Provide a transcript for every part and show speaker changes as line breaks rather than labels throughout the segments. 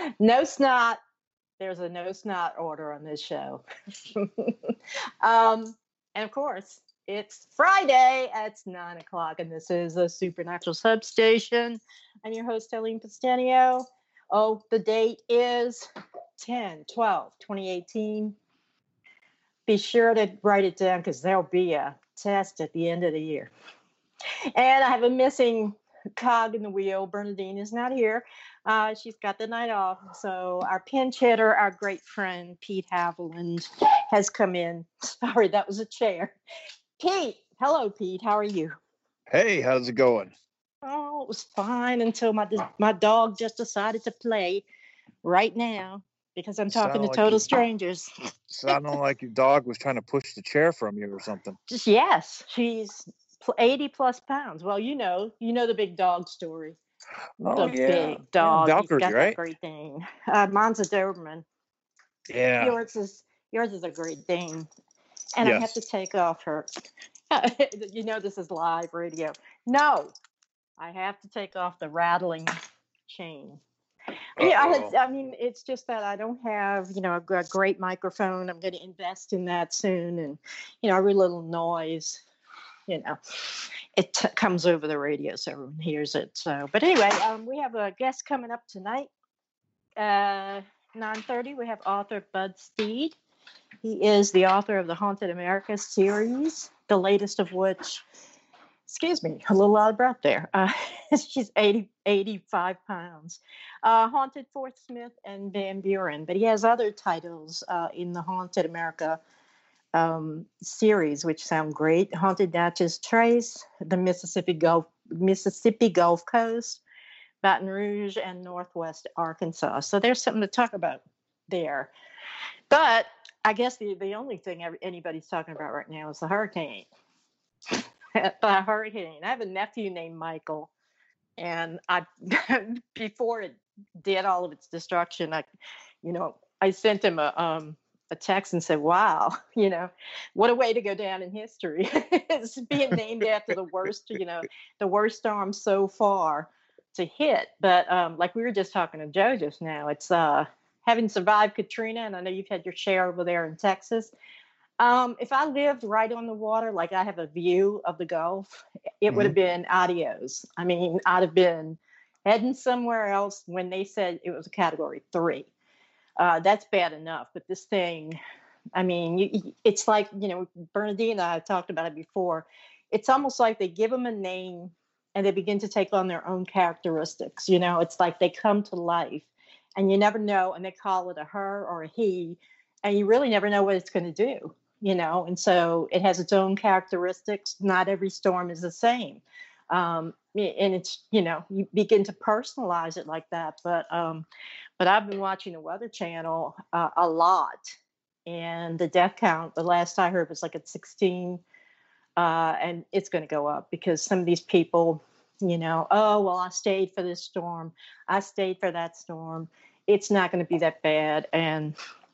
No snot. There's a no snot order on this show. um, and of course, it's Friday at 9 o'clock, and this is a Supernatural Substation. I'm your host, Eileen Pastanio. Oh, the date is 10/12/2018. Be sure to write it down because there'll be a test at the end of the year. And I have a missing cog in the wheel. Bernadine is not here. She's got the night off. So our pinch hitter, our great friend, Pete Haviland, has come in. Sorry, that was a chair. Pete, hello, Pete. How are you?
Hey, how's it going?
Oh, it was fine until my dog just decided to play right now because I'm talking to total strangers.
Sounded like your dog was trying to push the chair from you or something.
Just yes, she's 80 plus pounds. Well, you know the big dog story.
Oh,
The big dog.
Yeah,
He's got
right?
that great thing. Mine's a Doberman.
Yeah.
Yours is a great thing. And
yes.
I have to take off her. You know this is live radio. No, I have to take off the rattling chain. Yeah, I mean, it's just that I don't have, a great microphone. I'm going to invest in that soon. And, every little noise, it comes over the radio so everyone hears it. So, but anyway, we have a guest coming up tonight. 9:30, we have author Bud Steed. He is the author of the Haunted America series, the latest of which, excuse me, a little out of breath there. She's 85 pounds. Haunted Fort Smith and Van Buren. But he has other titles in the Haunted America series, which sound great. Haunted Natchez Trace, the Mississippi Gulf Coast, Baton Rouge, and Northwest Arkansas. So there's something to talk about there. But I guess the only thing anybody's talking about right now is the hurricane. The hurricane. I have a nephew named Michael, and before it did all of its destruction, I sent him a text and said, "Wow, what a way to go down in history! It's being named after the worst storm so far to hit." But like we were just talking to Joe just now, it's having survived Katrina, and I know you've had your share over there in Texas. If I lived right on the water, like I have a view of the Gulf, it would have been adios. I mean, I'd have been heading somewhere else when they said it was a Category 3. That's bad enough. But this thing, I mean, it's like, Bernadine and I have talked about it before. It's almost like they give them a name and they begin to take on their own characteristics. It's like they come to life and you never know. And they call it a her or a he. And you really never know what it's going to do. And so it has its own characteristics. Not every storm is the same. And it's, you begin to personalize it like that. But I've been watching the Weather Channel a lot. And the death count, the last I heard, was like at 16. And it's going to go up because some of these people, oh, well, I stayed for this storm. I stayed for that storm. It's not going to be that bad. And,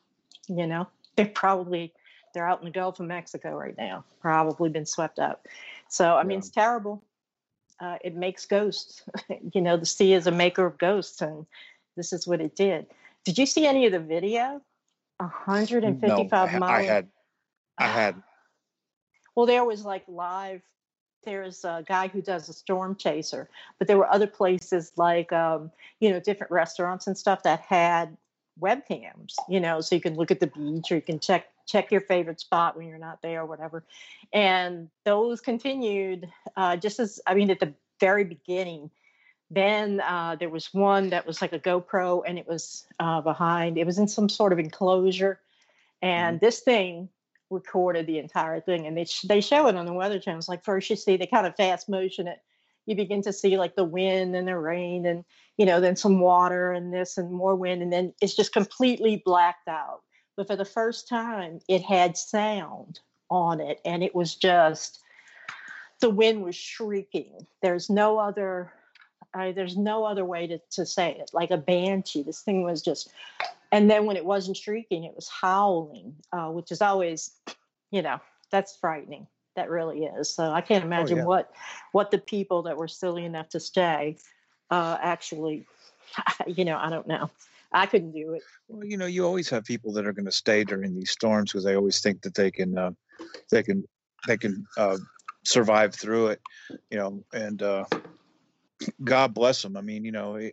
they're out in the Gulf of Mexico right now, probably been swept up. So, I mean, it's terrible. It makes ghosts. The sea is a maker of ghosts, and this is what it did. Did you see any of the video? 155 miles.
I had.
Well, there was like live. There's a guy who does a storm chaser, but there were other places like, different restaurants and stuff that had webcams, so you can look at the beach or you can check your favorite spot when you're not there or whatever. And those continued at the very beginning. Then there was one that was like a GoPro and it was it was in some sort of enclosure. And this thing recorded the entire thing. And they show it on the Weather Channel. It's like first you see, they kind of fast motion it. You begin to see like the wind and the rain and, then some water and this and more wind. And then it's just completely blacked out. But for the first time, it had sound on it. And it was just, the wind was shrieking. There's no other way to say it. Like a banshee. This thing was just, and then when it wasn't shrieking, it was howling, which is always, that's frightening. That really is. So I can't imagine what the people that were silly enough to stay actually I don't know. I couldn't do it.
Well, you always have people that are going to stay during these storms because they always think that they can they can survive through it. And God bless them. I mean,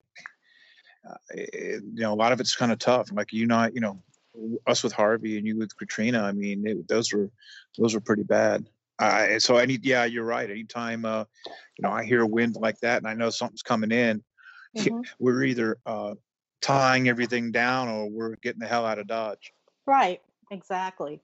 a lot of it's kind of tough. Like us with Harvey and you with Katrina. I mean, those were pretty bad. Yeah, you're right. Anytime I hear a wind like that and I know something's coming in,
Mhm.
we're either tying everything down or we're getting the hell out of Dodge.
Right. Exactly.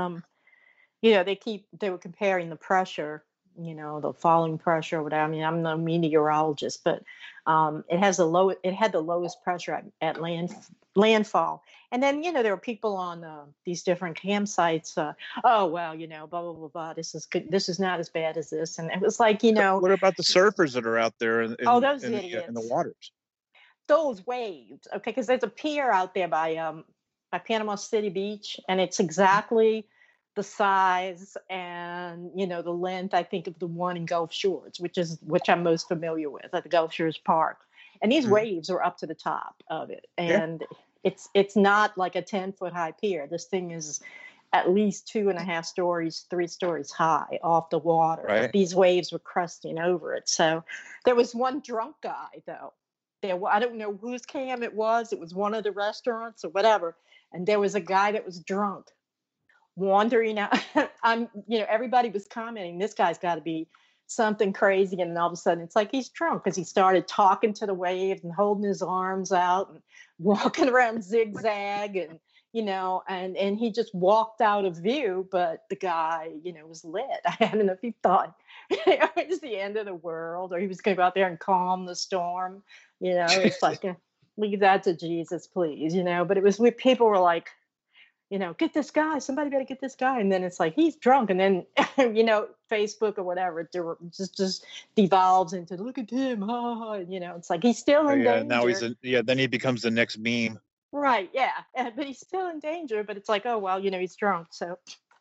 They were comparing the pressure, the falling pressure or whatever. I mean, I'm no meteorologist, but it had the lowest pressure at landfall. And then, there were people on these different campsites. Oh, well, blah, blah, blah, blah. This is good. This is not as bad as this. And it was like,
What about the surfers that are out there
oh, those
in the
idiots.
waters?
Those waves. Okay. Because there's a pier out there by Panama City Beach, and it's exactly the size and the length, I think, of the one in Gulf Shores, which I'm most familiar with at the Gulf Shores Park. And these waves are up to the top of it, and it's not like a 10-foot high pier. This thing is at least 2.5 stories, 3 stories high off the water.
Right.
But these waves were cresting over it. So there was one drunk guy though. I don't know whose cam it was. It was one of the restaurants or whatever. And there was a guy that was drunk wandering out. Everybody was commenting, this guy's got to be something crazy. And then all of a sudden it's like he's drunk because he started talking to the waves and holding his arms out and walking around zigzag and and he just walked out of view. But the guy, was lit. I don't know if he thought it was the end of the world or he was going to go out there and calm the storm. It's like, leave that to Jesus, please. But it was people were like, get this guy, somebody better get this guy. And then it's like, he's drunk. And then, Facebook or whatever, it just devolves into, look at him. It's like, he's still in danger.
Now then he becomes the next meme.
Right. Yeah. But he's still in danger, but it's like, oh, well, he's drunk. So,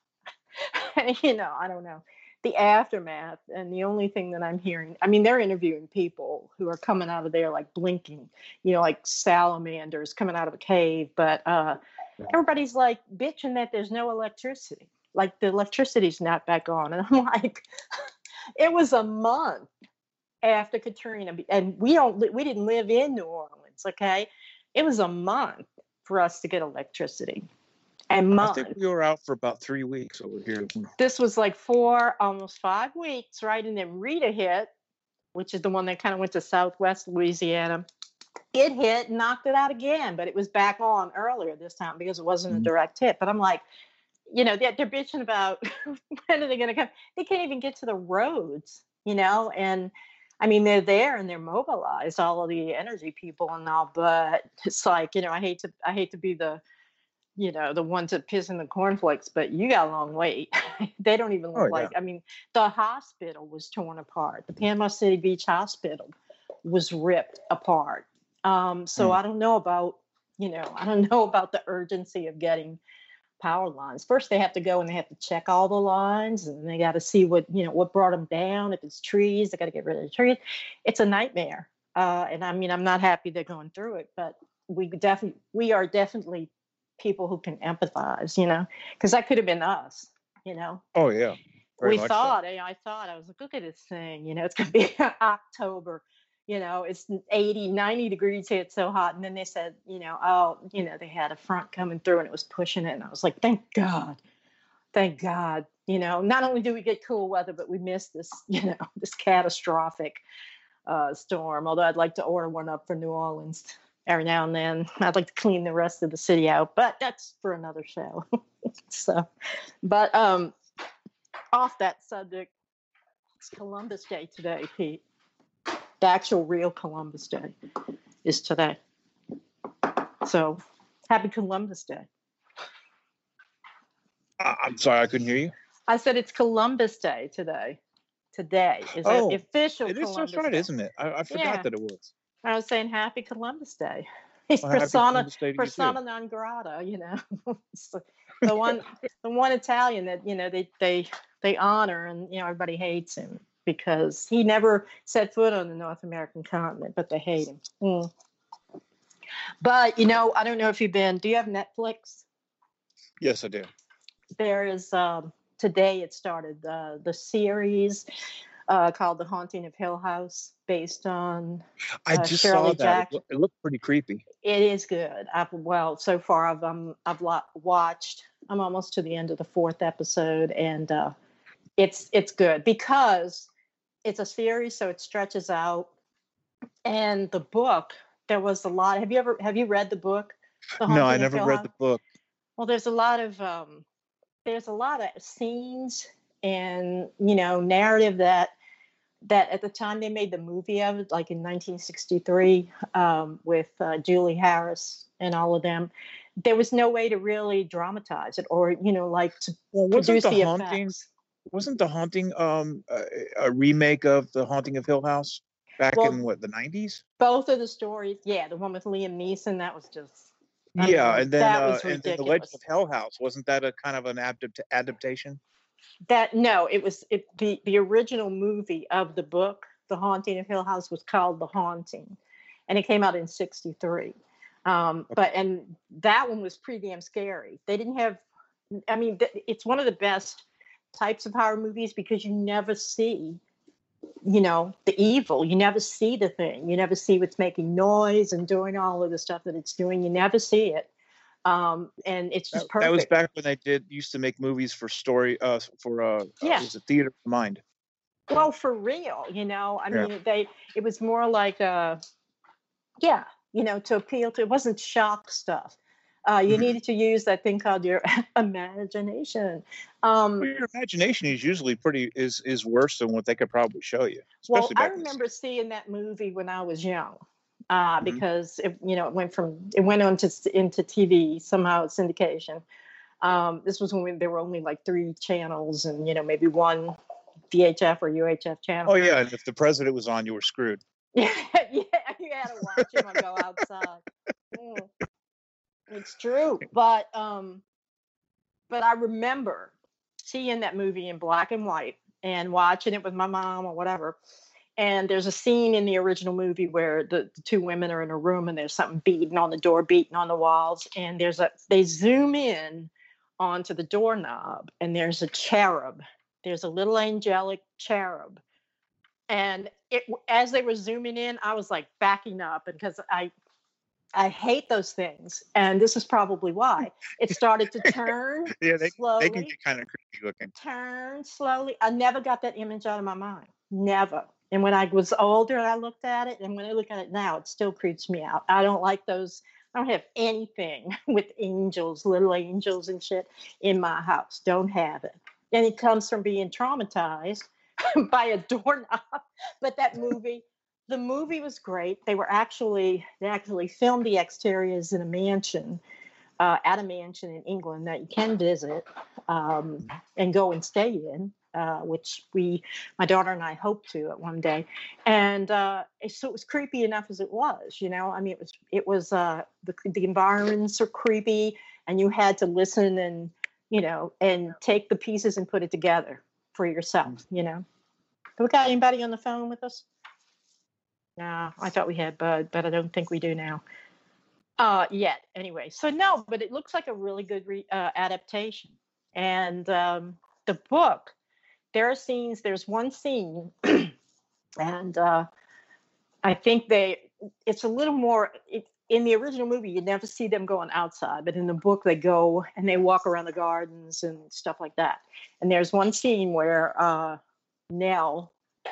I don't know. The aftermath, and the only thing that I'm hearing, I mean, they're interviewing people who are coming out of there like blinking, like salamanders coming out of a cave. But everybody's like bitching that there's no electricity. Like the electricity's not back on. And I'm like, it was a month after Katrina, and we didn't live in New Orleans. Okay. It was a month for us to get electricity. I
think we were out for about 3 weeks over here.
This was like almost 5 weeks, right? And then Rita hit, which is the one that kind of went to Southwest Louisiana. It hit, knocked it out again, but it was back on earlier this time because it wasn't a direct hit. But I'm like, they're bitching about when are they going to come? They can't even get to the roads, and I mean, they're there and they're mobilized, all of the energy people and all, but it's like, I hate to be the one to piss in the cornflakes, but you got a long wait. They don't even look like, I mean, the hospital was torn apart. The Panama City Beach Hospital was ripped apart. So I don't know about, the urgency of getting power lines. First, they have to go and they have to check all the lines, and they got to see what brought them down. If it's trees, they got to get rid of the trees. It's a nightmare. And I mean, I'm not happy they're going through it, but we are definitely people who can empathize, because that could have been us,
Oh yeah.
I thought, I was like, look at this thing, it's going to be October, it's 80, 90 degrees here. It's so hot. And then they said, they had a front coming through and it was pushing it. And I was like, thank God. Not only do we get cool weather, but we miss this, this catastrophic storm. Although I'd like to order one up for New Orleans every now and then. I'd like to clean the rest of the city out, but that's for another show. But off that subject, it's Columbus Day today, Pete. The actual real Columbus Day is today. So happy Columbus Day.
I'm sorry, I couldn't hear you.
I said it's Columbus Day today. Today is the official Columbus
That's right,
Day.
Isn't it? I forgot that it was.
I was saying happy Columbus Day. He's persona non grata, It's the one Italian that they honor, and everybody hates him because he never set foot on the North American continent, but they hate him. But I don't know if do you have Netflix?
Yes, I do.
There is today it started the series called The Haunting of Hill House, based on
I just saw
Shirley
that.
Jackson.
It looked pretty creepy.
It is good. So far I've watched. I'm almost to the end of the fourth episode, and it's good because it's a series, so it stretches out. And the book, there was a lot. Have you read the book, The
No, I
Haunting of
never
Hill
read
House?
the book.
Well, there's a lot of scenes and narrative that at the time they made the movie of it, like in 1963, with Julie Harris and all of them, there was no way to really dramatize it or like to
Well,
produce the effects.
wasn't the haunting a remake of the Haunting of Hill House back in
Well,
what, the 90s?
both of the stories, yeah, the one with Liam Neeson, that was just, I
Yeah,
mean, that was
and then the Legend of
ridiculous.
Hell House, wasn't that a kind of an adaptation?
That no, it was the original movie of the book, The Haunting of Hill House, was called The Haunting, and it came out in '63. But and that one was pretty damn scary. They didn't have, I mean, it's one of the best types of horror movies because you never see, the evil. You never see the thing. You never see what's making noise and doing all of the stuff that it's doing. You never see it. And it's just
That was
perfect.
back when they used to make movies for story
Yeah.
was it Theater of the Mind?
Well, for real, I
Yeah.
mean, it was more like yeah, to appeal to, it wasn't shock stuff. You
Mhm.
needed to use that thing called your imagination.
Well, your imagination is usually is worse than what they could probably show you,
Well,
especially
I
back in the
remember seeing that movie when I was young,
Mhm.
because it went on to into TV, somehow syndication. This was when there were only like 3 channels and maybe one VHF or UHF channel.
Oh yeah, and if the president was on, you were screwed.
Yeah, you had to watch him or go outside. Mm, it's true, but I remember seeing that movie in black and white and watching it with my mom or whatever. And there's a scene in the original movie where the 2 women are in a room and there's something beating on the door, beating on the walls, and they zoom in onto the doorknob and there's a cherub. There's a little angelic cherub. And as they were zooming in, I was like backing up because I hate those things, and this is probably why. It started to turn
Yeah, they can
slowly,
get kind of creepy looking.
turn slowly. I never got that image out of my mind. Never. And when I was older, I looked at it, and when I look at it now, it still creeps me out. I don't like those. I don't have anything with angels, little angels and shit in my house. Don't have it. And it comes from being traumatized by a doorknob. But the movie was great. They actually filmed the exteriors in a mansion, at a mansion in England that you can visit, and go and stay in, which my daughter and I hope to at one day. And so it was creepy enough as it was. I mean, it was the environments are creepy, and you had to listen and and take the pieces and put it together for yourself. Have we got anybody on the phone with us? No, I thought we had Bud, but I don't think we do now. Yet. Anyway, so no, but it looks like a really good adaptation. And the book, there's one scene, and I think it's a little more, in the original movie, you never see them going outside, but in the book, they go and they walk around the gardens and stuff like that. And there's one scene where Nell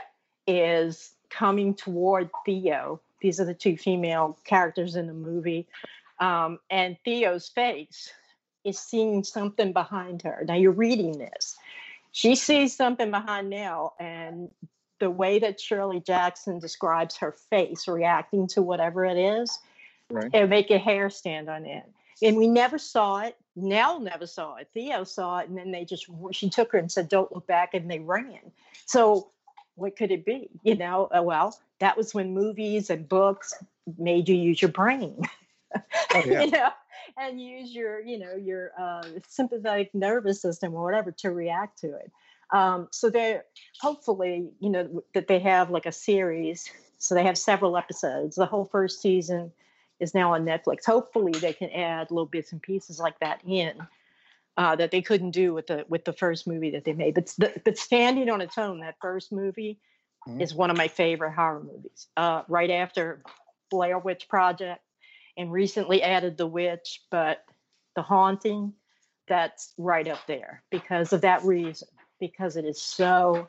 is coming toward Theo. These are the 2 female characters in the movie. And Theo's face is seeing something behind her. Now you're reading this. She sees something behind Nell, and the way that Shirley Jackson describes her face reacting to whatever it is,
Right.
it'll make your hair stand on end. And we never saw it. Nell never saw it. Theo saw it, and then she took her and said, "Don't look back," and they ran. So what could it be? Well, that was when movies and books made you use your brain.
Oh, yeah.
And use your sympathetic nervous system or whatever to react to it. So they hopefully, that they have like a series. So they have several episodes. The whole first season is now on Netflix. Hopefully, they can add little bits and pieces like that in that they couldn't do with the first movie that they made. But standing on its own, that first movie is one of my favorite horror movies. Right after Blair Witch Project, and recently added The Witch, but The Haunting, that's right up there because of that reason. Because it's so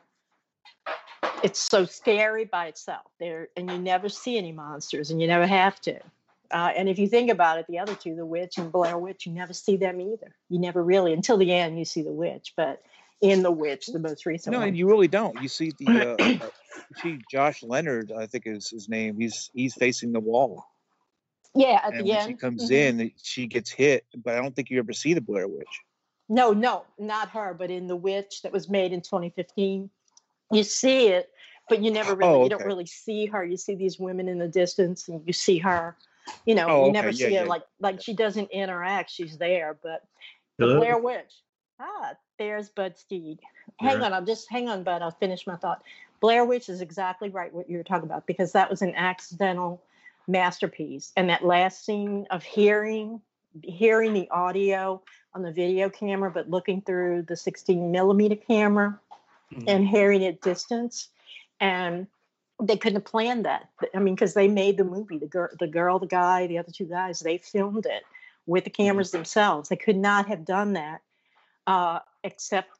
scary by itself there, and you never see any monsters, and you never have to. And if you think about it, the other two, The Witch and Blair Witch, you never see them either. You never really, until the end, you see The Witch. But in The Witch, the most recent
No,
one,
and you really don't. You see the see Josh Leonard, I think is his name. He's facing the wall,
yeah, at
and
the
when
end.
she comes in, she gets hit. But I don't think you ever see the Blair Witch.
No, not her, but in The Witch that was made in 2015, you see it, but you never really, you don't really see her. You see these women in the distance, and you see her. You know, you never see her like she doesn't interact. She's there, but the Blair Witch. There's Bud Steed. Hang on, Bud. I'll finish my thought. Blair Witch is exactly right what you were talking about, because that was an accidental masterpiece, and that last scene of hearing the audio on the video camera, but looking through the 16 millimeter camera and hearing it distance. And they couldn't have planned that. I mean, because they made the movie, the girl, the guy, the other two guys, they filmed it with the cameras themselves. They could not have done that except,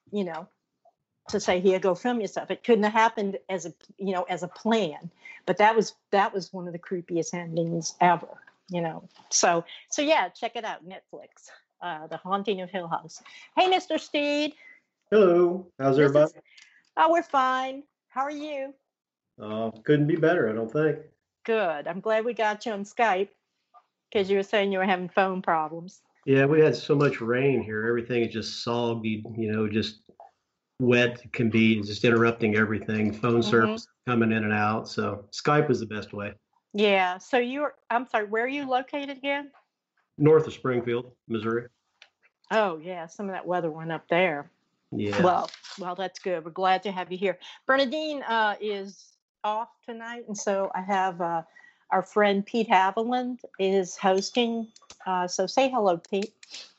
to say, here, go film yourself. It couldn't have happened as a plan. But that was one of the creepiest endings ever. So yeah, check it out, Netflix, The Haunting of Hill House. Hey, Mr. Steed.
Hello, how's everybody?
We're fine. How are you?
Couldn't be better, I don't think.
Good. I'm glad we got you on Skype, because you were saying you were having phone problems.
Yeah, we had so much rain here. Everything is just soggy, just wet. It can be just interrupting everything. Phone service coming in and out. So Skype is the best way.
Yeah. So I'm sorry, where are you located again?
North of Springfield, Missouri.
Oh, yeah. Some of that weather went up there.
Yeah.
Well, that's good. We're glad to have you here. Bernadine is off tonight, and so I have our friend Pete Haviland is hosting. So say hello, Pete.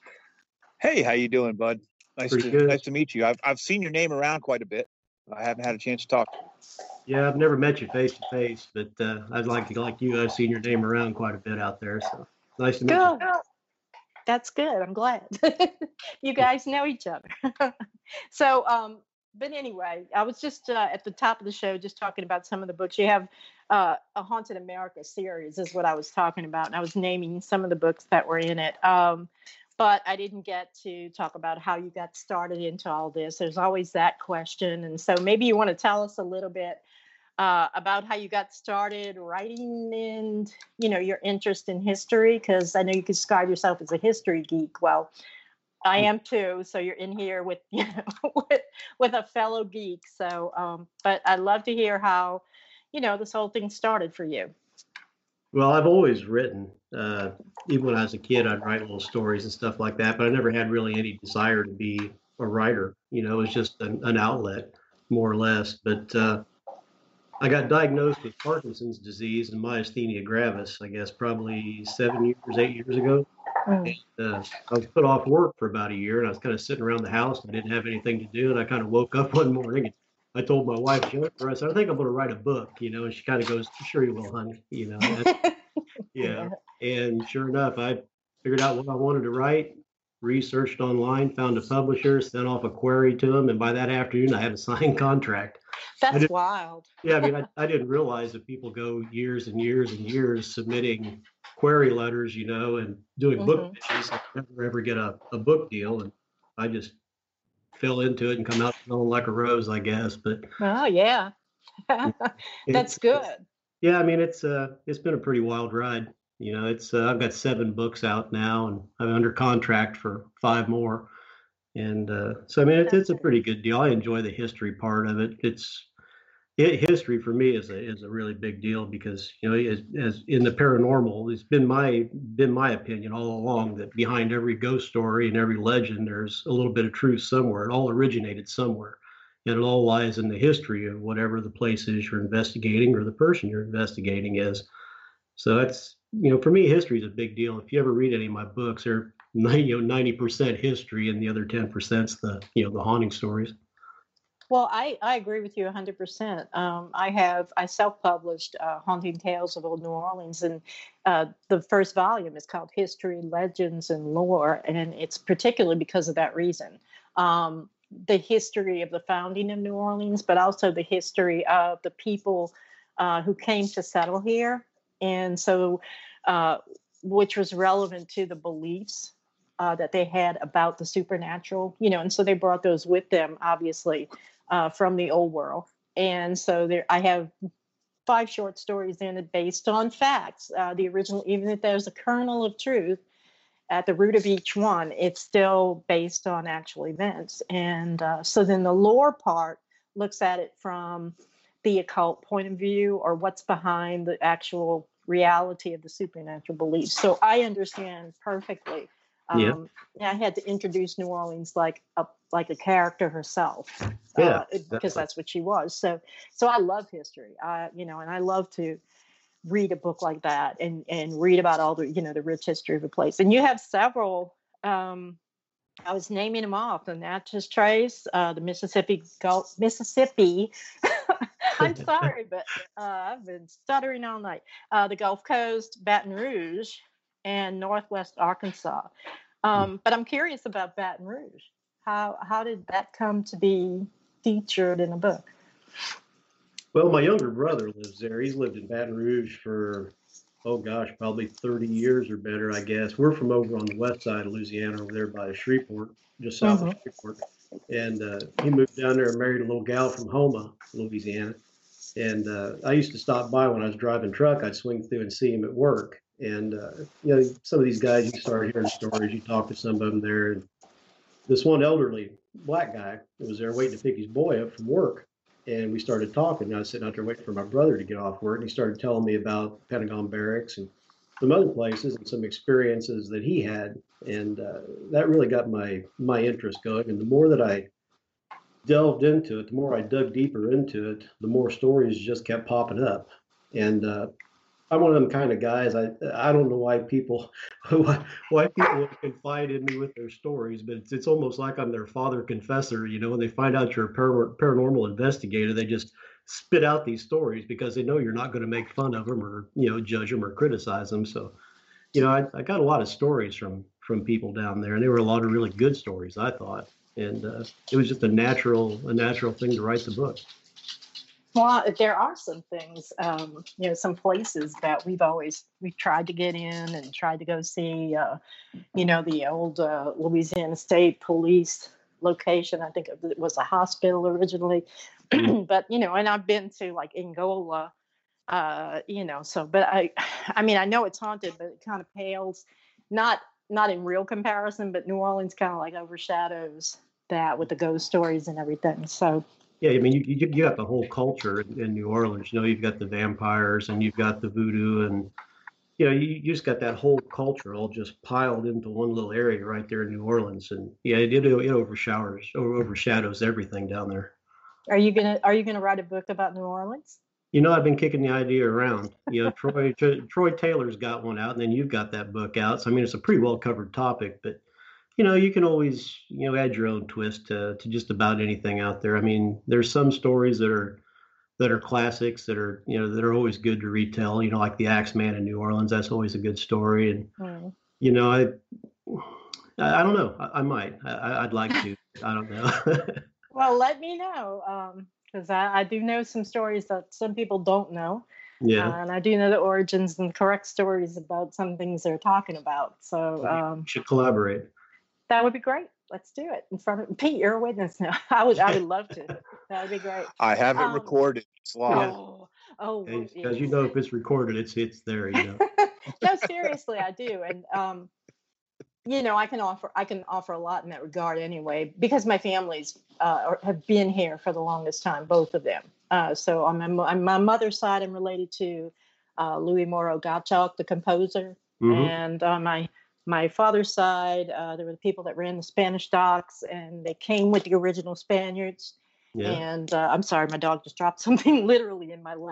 Hey, how you doing, Bud? Nice to meet you. I've seen your name around quite a bit. I haven't had a chance to talk.
Yeah, I've never met you face to face, but I'd like you. I've seen your name around quite a bit out there. So nice to meet you.
That's good. I'm glad you guys know each other. So, but anyway, I was just at the top of the show just talking about some of the books. You have a Haunted America series is what I was talking about, and I was naming some of the books that were in it. But I didn't get to talk about how you got started into all this. There's always that question, and so maybe you want to tell us a little bit about how you got started writing and your interest in history, because I know you describe yourself as a history geek. Well, I am too. So you're in here with with a fellow geek. So, but I'd love to hear how this whole thing started for you.
Well, I've always written. Even when I was a kid, I'd write little stories and stuff like that. But I never had really any desire to be a writer. It was just an outlet, more or less. But I got diagnosed with Parkinson's disease and myasthenia gravis, I guess, probably 8 years ago. And, I was put off work for about a year, and I was kind of sitting around the house and I didn't have anything to do. And I kind of woke up one morning and I told my wife, Jennifer, I said, I think I'm going to write a book, and she kind of goes, sure you will, honey, Yeah. And sure enough, I figured out what I wanted to write, researched online, found a publisher, sent off a query to them. And by that afternoon, I had a signed contract.
That's wild.
Yeah, I mean, I didn't realize that people go years and years and years submitting query letters, and doing book pitches and never ever get a book deal. And I just fell into it and come out smelling like a rose, I guess. But
oh yeah, that's good.
Yeah, I mean, it's been a pretty wild ride. I've got 7 books out now, and I'm under contract for 5 more. And so I mean, it's a pretty good deal. I enjoy the history part of it. History for me is a really big deal because as in the paranormal, it's been my opinion all along that behind every ghost story and every legend, there's a little bit of truth somewhere. It all originated somewhere, and it all lies in the history of whatever the place is you're investigating or the person you're investigating is. So for me, history is a big deal. If you ever read any of my books, they're 90% history, and the other 10%'s the haunting stories.
Well, I agree with you 100%. I self-published Haunting Tales of Old New Orleans, and the first volume is called History, Legends, and Lore, and it's particularly because of that reason. The history of the founding of New Orleans, but also the history of the people who came to settle here, and so which was relevant to the beliefs that they had about the supernatural, and so they brought those with them, obviously, from the old world. And so I have 5 short stories in it based on facts. The original, even if there's a kernel of truth at the root of each one, it's still based on actual events. And so then the lore part looks at it from the occult point of view, or what's behind the actual reality of the supernatural beliefs. So I understand perfectly.
Yeah.
I had to introduce New Orleans like a character herself,
Yeah,
because that's what she was. So I love history. And I love to read a book like that and read about all the rich history of a place. And you have several. I was naming them off: the Natchez Trace, the Mississippi Gulf, Mississippi. I'm sorry, but I've been stuttering all night. The Gulf Coast, Baton Rouge, and Northwest Arkansas. But I'm curious about Baton Rouge. How did that come to be featured in a book?
Well, my younger brother lives there. He's lived in Baton Rouge for, oh gosh, probably 30 years or better, I guess. We're from over on the west side of Louisiana, over there by Shreveport, just south of Shreveport. And he moved down there and married a little gal from Houma, Louisiana. And I used to stop by when I was driving truck. I'd swing through and see him at work. And, some of these guys, you start hearing stories, you talk to some of them there. And this one elderly black guy was there waiting to pick his boy up from work. And we started talking. And I was sitting out there waiting for my brother to get off work. And he started telling me about Pentagon Barracks and some other places and some experiences that he had. And that really got my interest going. And the more that I delved into it, the more I dug deeper into it, the more stories just kept popping up. And I'm one of them kind of guys. I don't know why people would confide in me with their stories, but it's almost like I'm their father confessor. When they find out you're a paranormal investigator, they just spit out these stories because they know you're not going to make fun of them or judge them or criticize them. So I got a lot of stories from people down there, and there were a lot of really good stories, I thought, and it was just a natural thing to write the book.
Well, there are some things, some places that we've tried to get in and tried to go see, the old Louisiana State Police location. I think it was a hospital originally, but, and I've been to like Angola, but I know it's haunted, but it kind of pales, not in real comparison, but New Orleans kind of like overshadows that with the ghost stories and everything. So.
Yeah, I mean, you got the whole culture in New Orleans. You've got the vampires and you've got the voodoo, and you just got that whole culture all just piled into one little area right there in New Orleans. And yeah, it overshadows everything down there.
Are you gonna write a book about New Orleans?
I've been kicking the idea around. Troy Taylor's got one out, and then you've got that book out. So I mean, it's a pretty well covered topic, but. You can always, add your own twist to just about anything out there. I mean, there's some stories that are classics that are always good to retell. Like the Axeman in New Orleans. That's always a good story. And I don't know. I might. I'd like to. I don't know.
Well, let me know, because I do know some stories that some people don't know.
Yeah.
And I do know the origins and correct stories about some things they're talking about. So
we should collaborate.
That would be great. Let's do it in front of Pete. You're a witness now. I would love to. That would be great.
I have it recorded. It's live.
Because if it's recorded, it's there.
No, seriously, I do, and I can offer a lot in that regard anyway, because my families have been here for the longest time, both of them. So on my mother's side, I'm related to Louis Moreau Gottschalk, the composer, and on my father's side, there were the people that ran the Spanish docks, and they came with the original Spaniards. Yeah. And I'm sorry, my dog just dropped something literally in my lap.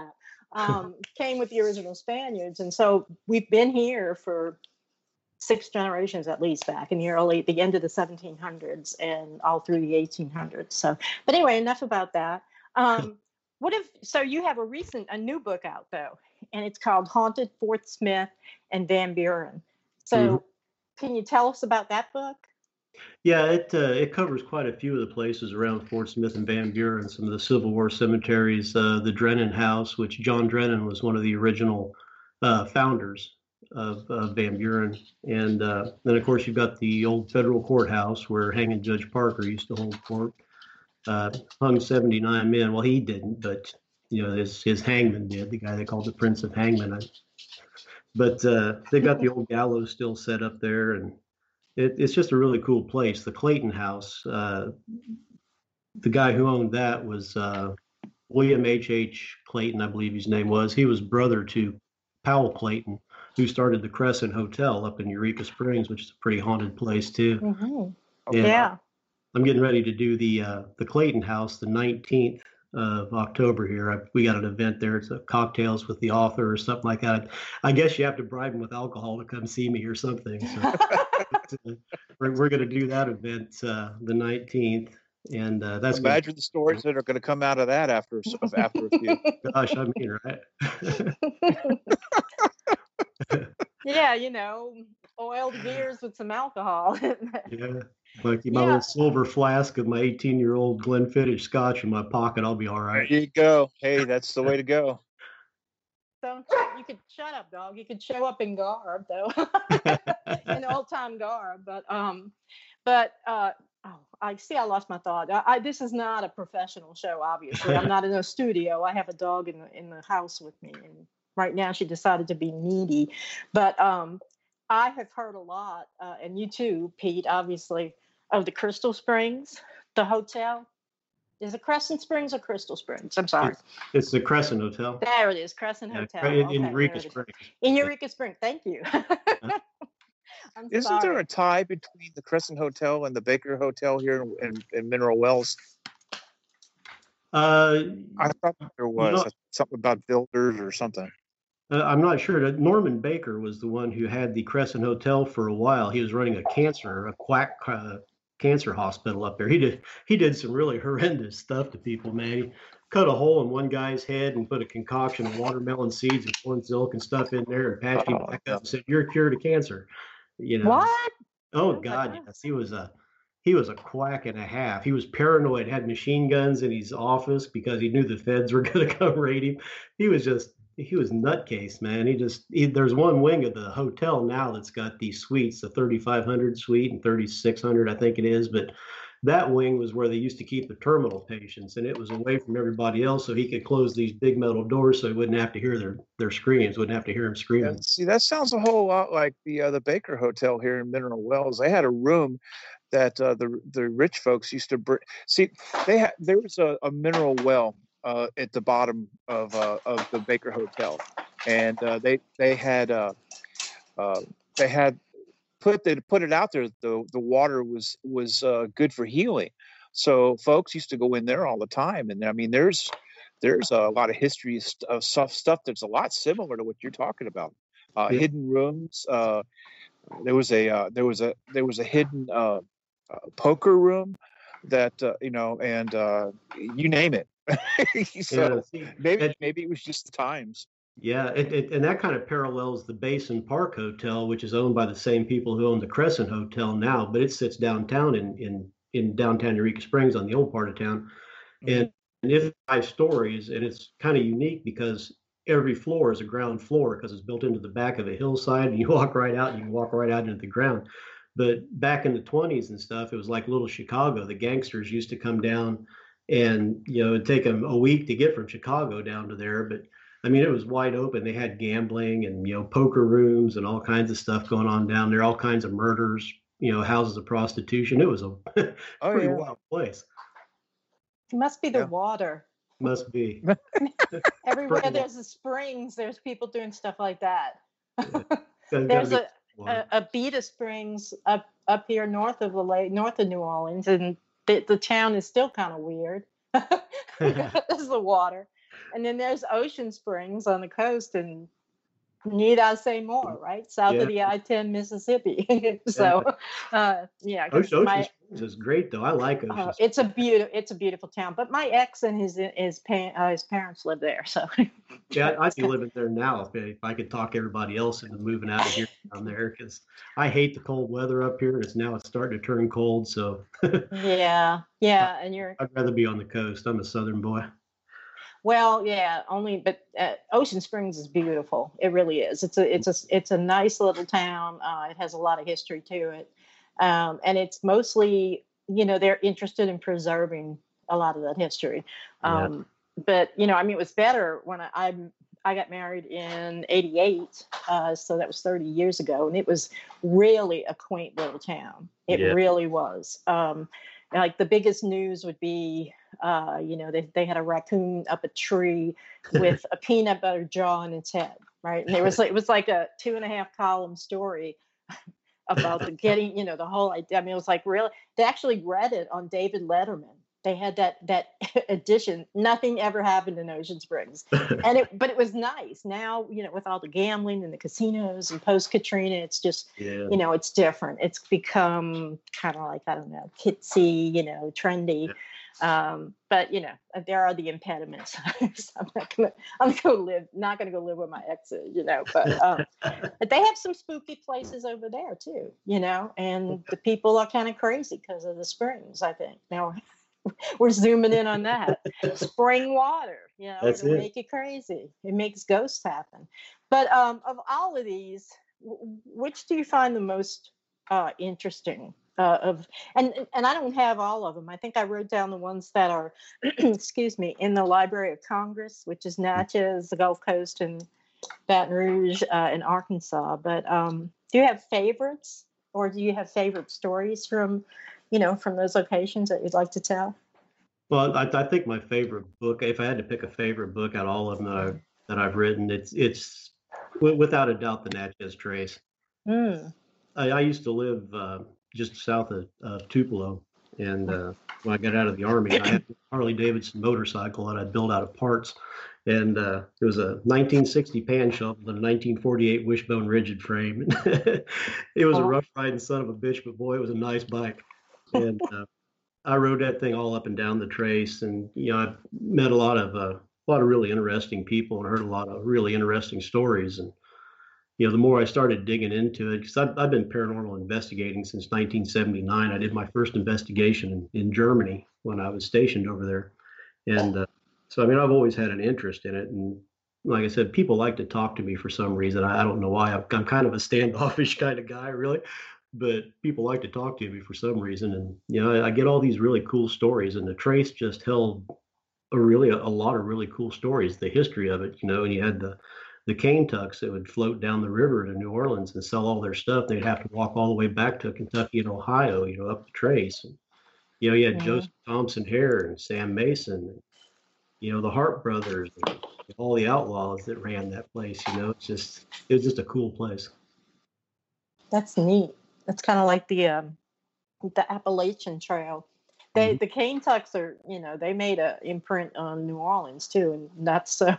came with the original Spaniards. And so we've been here for 6 generations at least, back in the end of the 1700s and all through the 1800s. So, but anyway, enough about that. So you have a new book out though, and it's called Haunted Fort Smith and Van Buren. So can you tell us about that book?
Yeah, it covers quite a few of the places around Fort Smith and Van Buren, some of the Civil War cemeteries, the Drennan House, which John Drennan was one of the original founders of Van Buren. And then, of course, you've got the old federal courthouse where Hanging Judge Parker used to hold court. Hung 79 men. Well, he didn't, but his hangman did, the guy they called the Prince of Hangmen. But they got the old gallows still set up there, and it's just a really cool place. The Clayton House, the guy who owned that was William H. Clayton, I believe his name was. He was brother to Powell Clayton, who started the Crescent Hotel up in Eureka Springs, which is a pretty haunted place too.
Yeah.
I'm getting ready to do the Clayton House the 19th of October here. We got an event there. It's a cocktails with the author or something like that. I guess you have to bribe him with alcohol to come see me or something. So we're going to do that event the 19th. And that's
imagine the stories that are going to come out of that after a few.
Gosh, I mean, right?
Yeah, oiled beers with some alcohol.
Yeah. Like my little silver flask of my 18-year-old Glenfiddich Scotch in my pocket, I'll be all right.
There you go. Hey, that's the way to go.
So you could shut up, dog. You could show up in garb, though, in old-time garb. But I see. I lost my thought. This is not a professional show. Obviously, I'm not in a studio. I have a dog in the house with me, and right now she decided to be needy. But I have heard a lot, and you too, Pete, obviously, of the Crystal Springs, the hotel. Is it Crescent Springs or Crystal Springs? I'm sorry.
It's the Crescent Hotel.
There it is, Crescent Hotel.
In Eureka Springs.
In Eureka Springs. Thank you.
Isn't there a tie between the Crescent Hotel and the Baker Hotel here in Mineral Wells? I thought there was something about builders or something.
I'm not sure. Norman Baker was the one who had the Crescent Hotel for a while. He was running a quack cancer hospital up there. He did some really horrendous stuff to people, man. He cut a hole in one guy's head and put a concoction of watermelon seeds and corn silk and stuff in there and patched him back up and said, "You're cured of cancer."
What?
Oh God, yes. He was a quack and a half. He was paranoid, had machine guns in his office because he knew the feds were going to come raid him. He was nutcase, man. There's one wing of the hotel now that's got these suites, the 3,500 suite and 3,600, I think it is. But that wing was where they used to keep the terminal patients, and it was away from everybody else, so he could close these big metal doors so he wouldn't have to hear their screams, wouldn't have to hear them screaming.
Yeah, see, that sounds a whole lot like the Baker Hotel here in Mineral Wells. They had a room that the rich folks used to bring. See, there was a mineral well at the bottom of the Baker Hotel, and they put it out there. The water was good for healing, so folks used to go in there all the time. And I mean, there's a lot of history of stuff that's a lot similar to what you're talking about. Hidden rooms. There was a hidden poker room that and you name it. So maybe it was just the times.
Yeah, and that kind of parallels the Basin Park Hotel, which is owned by the same people who own the Crescent Hotel now, but it sits downtown in downtown Eureka Springs on the old part of town. And it's 5 stories, and it's kind of unique because every floor is a ground floor because it's built into the back of a hillside, and you walk right out and you can walk right out into the ground. But back in the 20s and stuff, it was like little Chicago. The gangsters used to come down, and it'd take them a week to get from Chicago down to there. But I mean, it was wide open. They had gambling and poker rooms and all kinds of stuff going on down there. All kinds of murders, houses of prostitution. It was a pretty wild place.
It must be the water.
Must be.
Everywhere there's a springs, there's people doing stuff like that. There's a Beta Springs up here north of the lake, north of New Orleans, and the town is still kind of weird. There's the water. And then there's Ocean Springs on the coast, and need I say more, right? South
Yeah.
of the I-10 Mississippi. So, yeah, 'cause
Ocean Springs is great though. I like Ocean Springs.
it's a beautiful town. But my ex and his parents live there, so
Yeah, I'd
it's
be
kind
living there now if I could talk everybody else into moving out of here down there because I hate the cold weather up here. It's starting to turn cold, so
yeah, yeah, and you're
I'd rather be on the coast. I'm a southern boy.
well, yeah, but Ocean Springs is beautiful. It really is. It's a nice little town. It has a lot of history to it, and it's mostly they're interested in preserving a lot of that history.
Yeah.
But I mean, it was better when I got married in '88, so that was 30 years ago, and it was really a quaint little town. It
Yeah.
really was. Like the biggest news would be, they had a raccoon up a tree with a peanut butter jar on its head, right? And it was like a 2.5 column story about the whole idea. I mean, it was like really, they actually read it on David Letterman. They had that edition. Nothing ever happened in Ocean Springs, but it was nice. Now, with all the gambling and the casinos and post Katrina, it's just,
Yeah.
it's different. It's become kind of like, I don't know, kitsy, trendy. But there are the impediments. So I'm not gonna go live with my exes, but they have some spooky places over there too, and the people are kind of crazy because of the springs, I think. Now we're zooming in on that. Spring water,
That's
it'll
it.
make you crazy. It makes ghosts happen. But of all of these, which do you find the most interesting? And I don't have all of them. I think I wrote down the ones that are, excuse me, in the Library of Congress, which is Natchez, the Gulf Coast, and Baton Rouge, in Arkansas. But do you have favorites, or do you have favorite stories from those locations that you'd like to tell?
Well, I think my favorite book, if I had to pick a favorite book out of all of them that I've written, it's without a doubt the Natchez Trace.
Mm.
I used to live just south of Tupelo, and when I got out of the Army, I had a Harley Davidson motorcycle that I built out of parts, and it was a 1960 pan shovel and a 1948 wishbone rigid frame. It was a rough riding son of a bitch, but boy, it was a nice bike. And I rode that thing all up and down the Trace, and I met a lot of really interesting people and heard a lot of really interesting stories. And the more I started digging into it, because I've been paranormal investigating since 1979. I did my first investigation in Germany when I was stationed over there, and so I mean I've always had an interest in it. And like I said, people like to talk to me for some reason. I don't know why. I'm kind of a standoffish kind of guy, really, but people like to talk to me for some reason. And I get all these really cool stories, and the Trace just held a lot of really cool stories. The history of it, and you had the cane tucks that would float down the river to New Orleans and sell all their stuff. They'd have to walk all the way back to Kentucky and Ohio, up the Trace. And, you had Joseph Thompson Hare and Sam Mason, and, the Hart brothers, and all the outlaws that ran that place. It was just a cool place.
That's neat. That's kind of like the Appalachian Trail. The cane tucks are, they made an imprint on New Orleans too, and that's so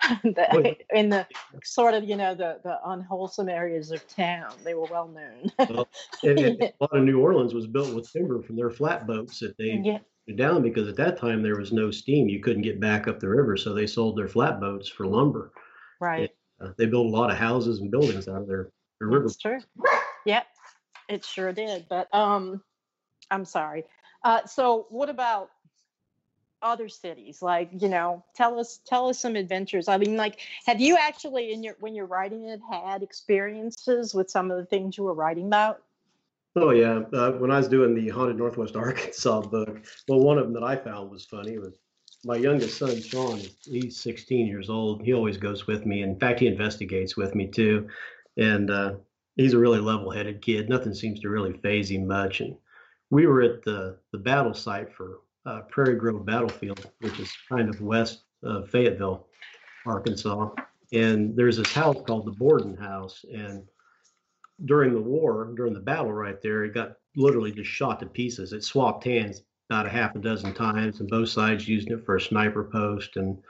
in the sort of the unwholesome areas of town, they were well known.
Well, and a lot of New Orleans was built with timber from their flatboats that they put down, because at that time there was no steam. You couldn't get back up the river, so they sold their flatboats for lumber.
Right.
And, they built a lot of houses and buildings out of their river.
That's true. Yep, it sure did. But I'm sorry. So what about other cities? Like, tell us some adventures. I mean, like, have you actually when you're writing it had experiences with some of the things you were writing about?
Oh yeah. When I was doing the Haunted Northwest Arkansas book, well, one of them that I found was funny. It was my youngest son, Sean. He's 16 years old. He always goes with me. In fact, he investigates with me too. And he's a really level-headed kid. Nothing seems to really faze him much. And we were at the battle site for Prairie Grove Battlefield, which is kind of west of Fayetteville, Arkansas. And there's this house called the Borden House. And during the battle right there, it got literally just shot to pieces. It swapped hands about a half a dozen times, and both sides using it for a sniper post. And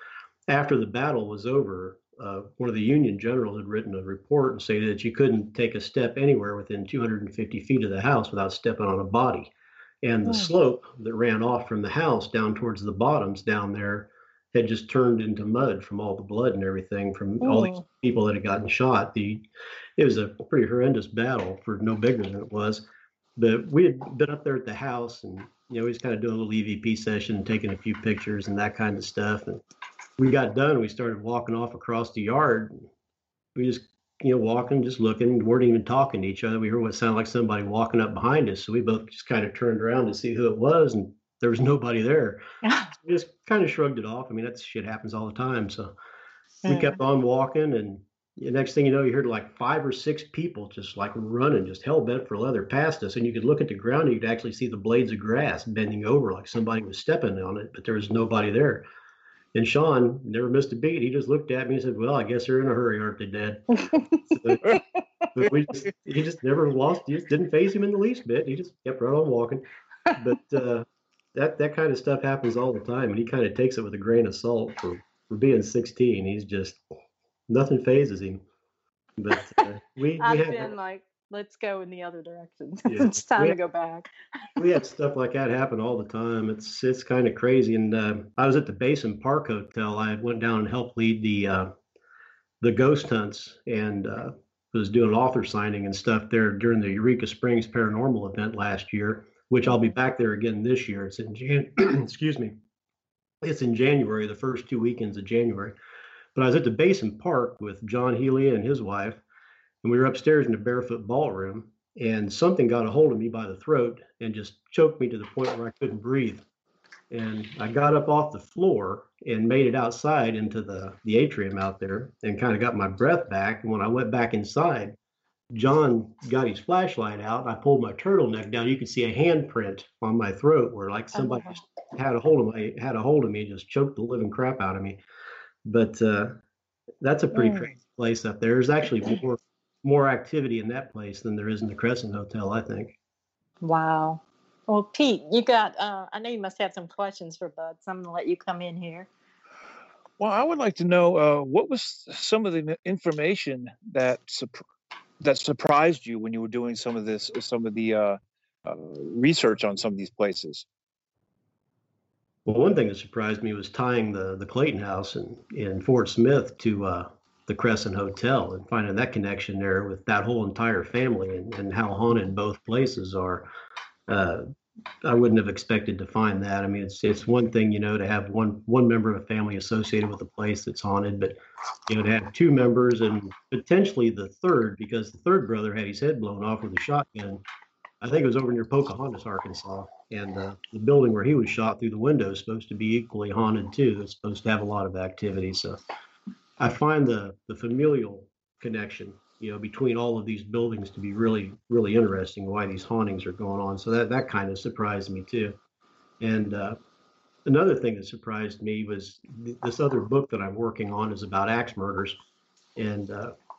after the battle was over, one of the Union generals had written a report and stated that you couldn't take a step anywhere within 250 feet of the house without stepping on a body. And the
Mm.
slope that ran off from the house down towards the bottoms down there had just turned into mud from all the blood and everything from all these
Mm.
people that had gotten shot. It was a pretty horrendous battle for no bigger than it was. But we had been up there at the house, and we was kind of doing a little EVP session and taking a few pictures and that kind of stuff. And we got done. We started walking off across the yard. We just walking, just looking, weren't even talking to each other. We heard what sounded like somebody walking up behind us. So we both just kind of turned around to see who it was, and there was nobody there. We just kind of shrugged it off. I mean, that shit happens all the time. So we kept on walking, and the next thing you know, you heard like 5 or 6 people just like running, just hell bent for leather past us. And you could look at the ground and you could actually see the blades of grass bending over like somebody was stepping on it, but there was nobody there. And Sean never missed a beat. He just looked at me and said, "Well, I guess they're in a hurry, aren't they, Dad?" But he just never lost. He just didn't phase him in the least bit. He just kept right on walking. But that kind of stuff happens all the time, and he kind of takes it with a grain of salt for being 16. He's just nothing phases him. But
I've been like, let's go in the other direction. Yeah. It's time to go back.
We had stuff like that happen all the time. It's kind of crazy. And I was at the Basin Park Hotel. I went down and helped lead the ghost hunts, and was doing author signing and stuff there during the Eureka Springs Paranormal event last year, which I'll be back there again this year. It's in excuse me. It's in January, the first 2 weekends of January. But I was at the Basin Park with John Healy and his wife, and we were upstairs in the Barefoot Ballroom, and something got a hold of me by the throat and just choked me to the point where I couldn't breathe. And I got up off the floor and made it outside into the atrium out there and kind of got my breath back. And when I went back inside, John got his flashlight out. I pulled my turtleneck down. You could see a handprint on my throat where like somebody just had a hold of me, just choked the living crap out of me. But that's a pretty crazy place up there. There's actually more activity in that place than there is in the Crescent Hotel, I think.
Wow. Well, Pete, you got, I know you must have some questions for Bud, so I'm going to let you come in here.
Well, I would like to know what was some of the information that surprised you when you were doing some of the research on some of these places?
Well, one thing that surprised me was tying the Clayton House in Fort Smith to the Crescent Hotel and finding that connection there with that whole entire family and how haunted both places are. I wouldn't have expected to find that. I mean, it's one thing, to have one member of a family associated with a place that's haunted, but to have 2 members and potentially the third, because the third brother had his head blown off with a shotgun. I think it was over near Pocahontas, Arkansas, and the building where he was shot through the window is supposed to be equally haunted too. It's supposed to have a lot of activity. So I find the familial connection, between all of these buildings to be really, really interesting, why these hauntings are going on. So that kind of surprised me too. And another thing that surprised me was this other book that I'm working on is about axe murders. And,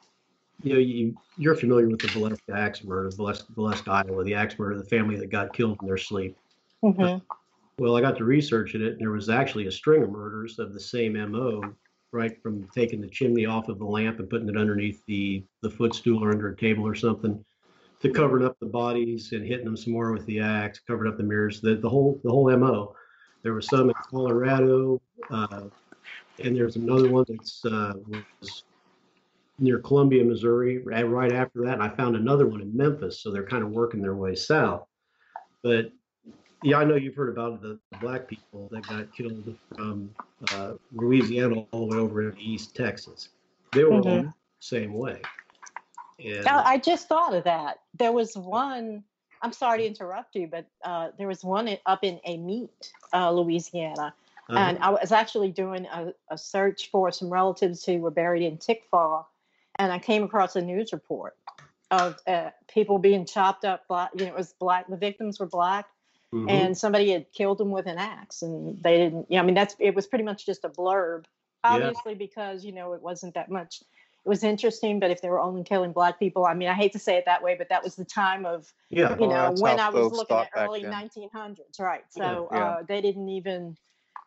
you're familiar with the Valesca axe murder, Valesca, Iowa, the axe murder, the family that got killed in their sleep.
Mm-hmm.
Well, I got to researching it, and there was actually a string of murders of the same MO, right from taking the chimney off of the lamp and putting it underneath the footstool or under a table or something, to covering up the bodies and hitting them some more with the axe, covering up the mirrors, the whole MO. There was some in Colorado, and there's another one that's was near Columbia, Missouri, right after that. And I found another one in Memphis, so they're kind of working their way south. But yeah, I know you've heard about the black people that got killed from Louisiana all the way over into East Texas. They were all the same way. And
I just thought of that. There was one, I'm sorry to interrupt you, but there was one up in Amite, Louisiana. And I was actually doing a search for some relatives who were buried in Tickfaw. And I came across a news report of people being chopped up. It was black. The victims were black. Mm-hmm. And somebody had killed them with an axe, and they didn't. It was pretty much just a blurb, obviously, because it wasn't that much. It was interesting, but if they were only killing black people, I hate to say it that way, but that was the time of, when I was looking at early 1900s, right? So they didn't even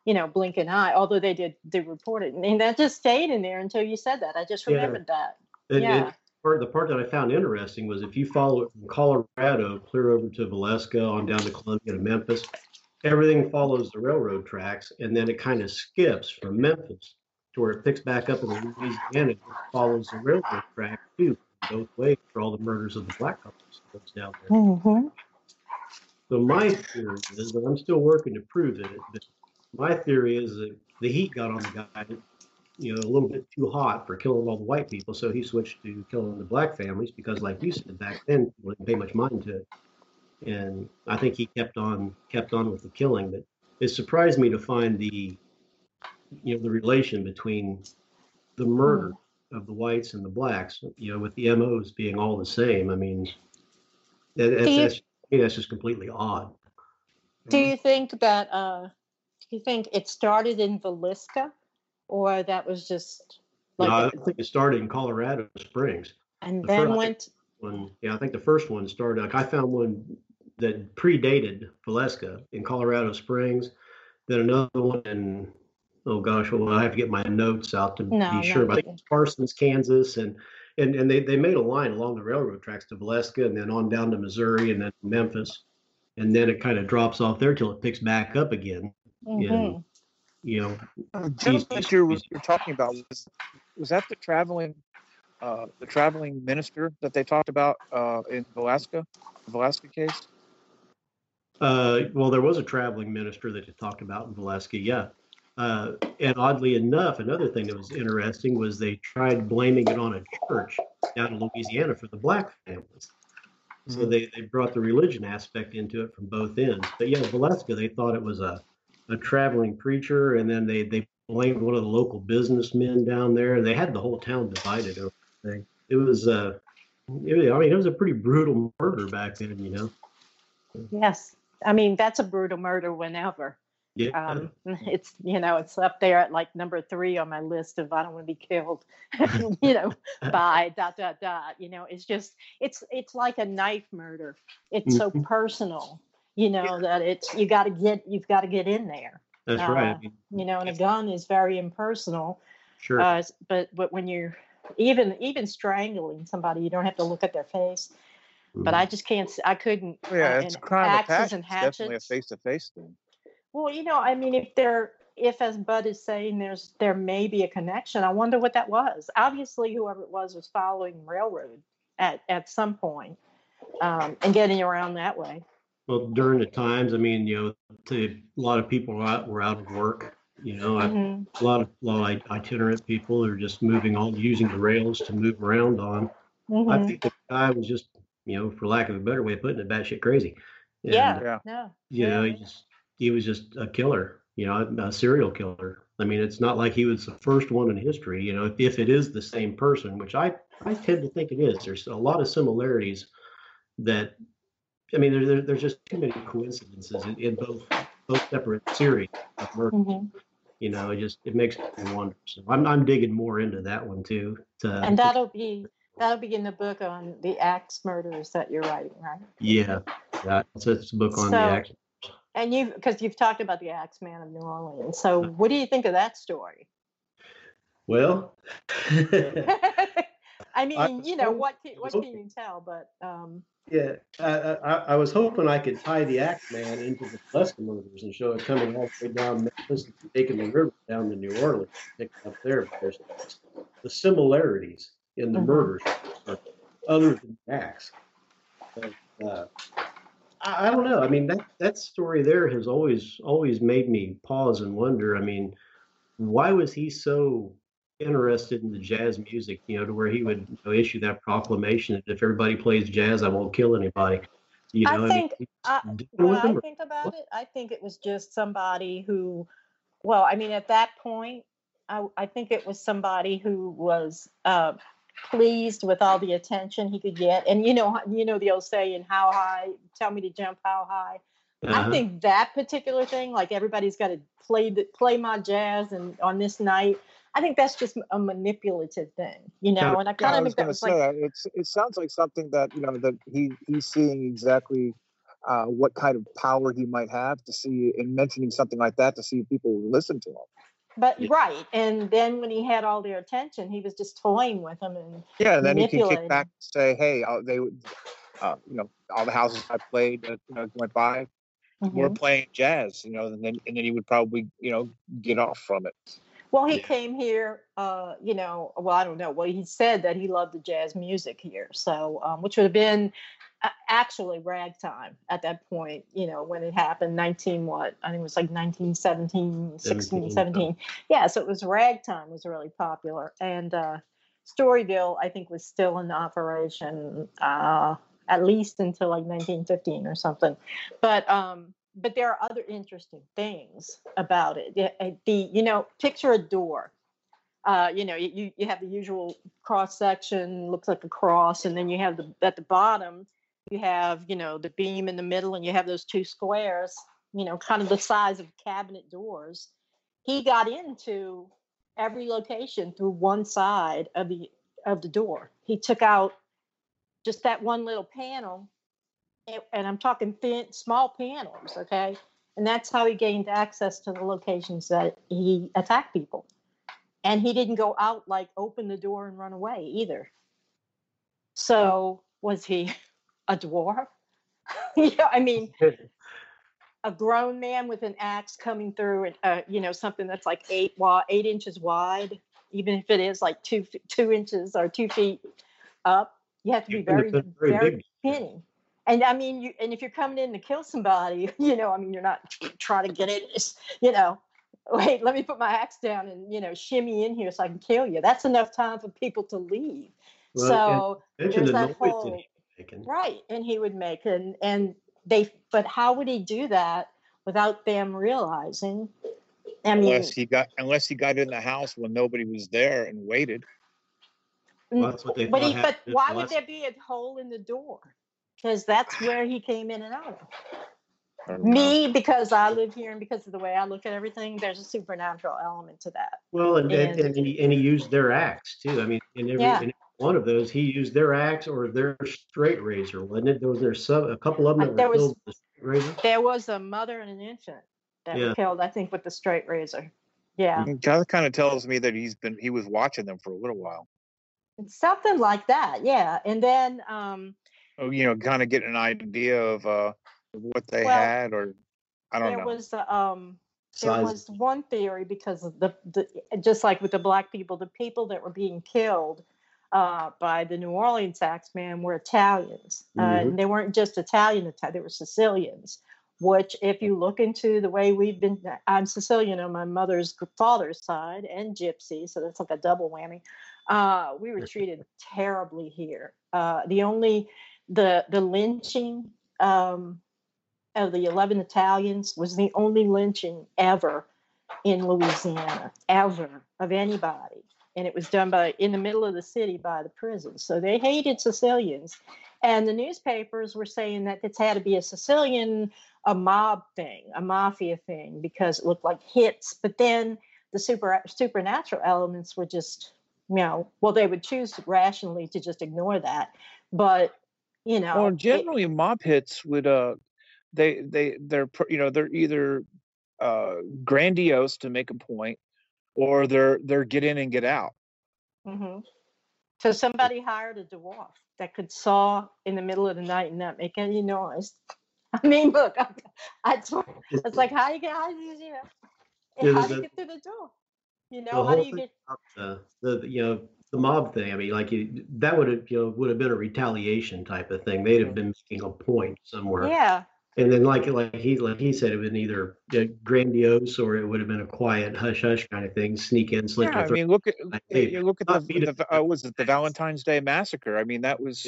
blink an eye, although they did report it. And that just stayed in there until you said that. I just
Yeah.
remembered that.
And the part that I found interesting was if you follow it from Colorado clear over to Valeska on down to Columbia to Memphis, everything follows the railroad tracks, and then it kind of skips from Memphis to where it picks back up in Louisiana. It follows the railroad track too, both ways for all the murders of the black couples that's down there.
Mm-hmm.
So my theory is, and I'm still working to prove it, but my theory is that the heat got on the guy, a little bit too hot for killing all the white people, so he switched to killing the black families because, like you said, back then people didn't pay much mind to it. And I think he kept on with the killing. But it surprised me to find the relation between the murder of the whites and the blacks, with the MOs being all the same. I mean, that's just completely odd.
Do you think that? Do you think it started in Villisca, or that was just like?
No, I think it started in Colorado Springs,
and then went.
I think the first one started. Like I found one that predated Valeska in Colorado Springs, then another one in, oh gosh, well, I have to get my notes out to be sure, but I think it's Parsons, Kansas, and they made a line along the railroad tracks to Valeska and then on down to Missouri and then Memphis, and then it kind of drops off there till it picks back up again.
Mm-hmm.
And,
that you're talking about, was that the traveling minister that they talked about in the Valeska case?
Well, there was a traveling minister that they talked about in Valeska, yeah. And oddly enough, another thing that was interesting was they tried blaming it on a church down in Louisiana for the black families. Mm-hmm. So they brought the religion aspect into it from both ends. But yeah, Valeska, they thought it was a traveling preacher, and then they blamed one of the local businessmen down there. They had the whole town divided over the thing. It was it was a pretty brutal murder back then,
Yes. I mean, that's a brutal murder whenever.
Yeah.
It's, it's up there at like number 3 on my list of I don't want to be killed, by ... It's just, it's like a knife murder. It's so personal, that you've got to get in there.
That's right.
And a gun is very impersonal.
Sure.
But when you're even strangling somebody, you don't have to look at their face. But I just can't. I couldn't.
Yeah, it's a crime of passion.
And hatchets.
It's definitely a face-to-face thing.
Well, I mean, if as Bud is saying, there may be a connection. I wonder what that was. Obviously, whoever it was following railroad at some point, and getting around that way.
Well, during the times, I mean, a lot of people were out of work. A lot of itinerant people are just using the rails to move around on. Mm-hmm. I think the guy was just, for lack of a better way of putting it, batshit crazy. And, he was just a killer, a serial killer. I mean, it's not like he was the first one in history, if it is the same person, which I tend to think it is. There's a lot of similarities that, I mean, there's just too many coincidences in both separate series of murders. Mm-hmm. It makes me wonder. So I'm digging more into that one too.
And that'll be in the book on the axe murders that you're writing, right?
Yeah, it's a book on the axe.
And because you've talked about the Axeman of New Orleans. So what do you think of that story?
Well,
I mean, what can you tell? But
yeah, I was hoping I could tie the Axeman into the Valeska murders and show it coming all the way down Memphis and taking the river down to New Orleans, picking up there. Because the similarities in the murders are other than the axe. But, I don't know. I mean, that story there has always made me pause and wonder. I mean, why was he so interested in the jazz music, to where he would issue that proclamation that if everybody plays jazz, I won't kill anybody.
I think when I think about it, I think it was just somebody who, well, I mean, at that point, I think it was somebody who was pleased with all the attention he could get. And the old saying, how high, tell me to jump how high. I think that particular thing, like everybody's got to play my jazz and on this night, I think that's just a manipulative thing, and I kind of think that was like
it sounds like something that that he's seeing exactly what kind of power he might have to see in mentioning something like that to see if people would listen to him.
But
Yeah.
right, and then when he had all their attention, he was just toying with them and
Yeah, and then he can kick
manipulating.
back and say, "Hey, they would, all the houses I played, went by, were
Mhm.
playing jazz, and then he would probably, get off from it."
Well, he
Yeah.
came here, well, I don't know. Well, he said that he loved the jazz music here. So, which would have been actually ragtime at that point, when it happened, 19, what? I think it was like 1917, 16, 17. Yeah, so it was ragtime was really popular. And Storyville, I think, was still in operation at least until like 1915 or something. But there are other interesting things about it. Picture a door. You have the usual cross section, looks like a cross, and then you have at the bottom, you have the beam in the middle, and you have those two squares, kind of the size of cabinet doors. He got into every location through one side of the door. He took out just that one little panel, and I'm talking thin, small panels, okay? And that's how he gained access to the locations that he attacked people. And he didn't go out like open the door and run away either. So was he a dwarf? I mean, a grown man with an axe coming through, and something that's like 8 inches wide, even if it is like 2 inches or 2 feet up, you have to be very, very
big.
skinny. And I mean, and if you're coming in to kill somebody, you're not trying to get in, wait, let me put my axe down and, shimmy in here so I can kill you. That's enough time for people to leave.
Well,
So
mention
there's
the
that
noise that
whole,
he was making.
right. And he would make, but how would he do that without them realizing? I mean,
Unless he got in the house when nobody was there and waited.
Well, that's what they
but
thought happened.
why would there be a hole in the door? Because that's where he came in and out of. Me, because I live here and because of the way I look at everything, there's a supernatural element to that.
Well, and he used their axe too. I mean, in every one of those, he used their axe or their straight razor, wasn't it? There was a couple of them that were killed with the straight razor.
There was a mother and an infant that were killed, I think, with the straight razor. Yeah.
That kind of tells me that he was watching them for a little while.
Something like that, yeah. And then
kind of getting an idea of what they had, or I don't know.
There was one theory, because of the just like with the black people, the people that were being killed by the New Orleans Axeman were Italians. And they weren't just Italian, they were Sicilians, which if you look into the way I'm Sicilian on my mother's father's side and Gypsy, so that's like a double whammy. We were treated terribly here. The lynching of the 11 Italians was the only lynching ever in Louisiana, ever, of anybody. And it was done in the middle of the city by the prison. So they hated Sicilians. And the newspapers were saying that this had to be a mob thing, a mafia thing, because it looked like hits. But then the supernatural elements were just, they would choose rationally to just ignore that. But,
Well, generally mob hits would, they're either grandiose to make a point, or they're get in and get out.
Mm-hmm. So somebody hired a dwarf that could saw in the middle of the night and not make any noise. I mean, look, it's like, how do you get through the door? How do you get
the mob thing? I mean, like that would have been a retaliation type of thing. They'd have been making a point somewhere.
Yeah.
And then like he said, it was either grandiose or it would have been a quiet hush hush kind of thing. Sneak in, slit your throat.
I mean, look at the Valentine's Day massacre. I mean, that was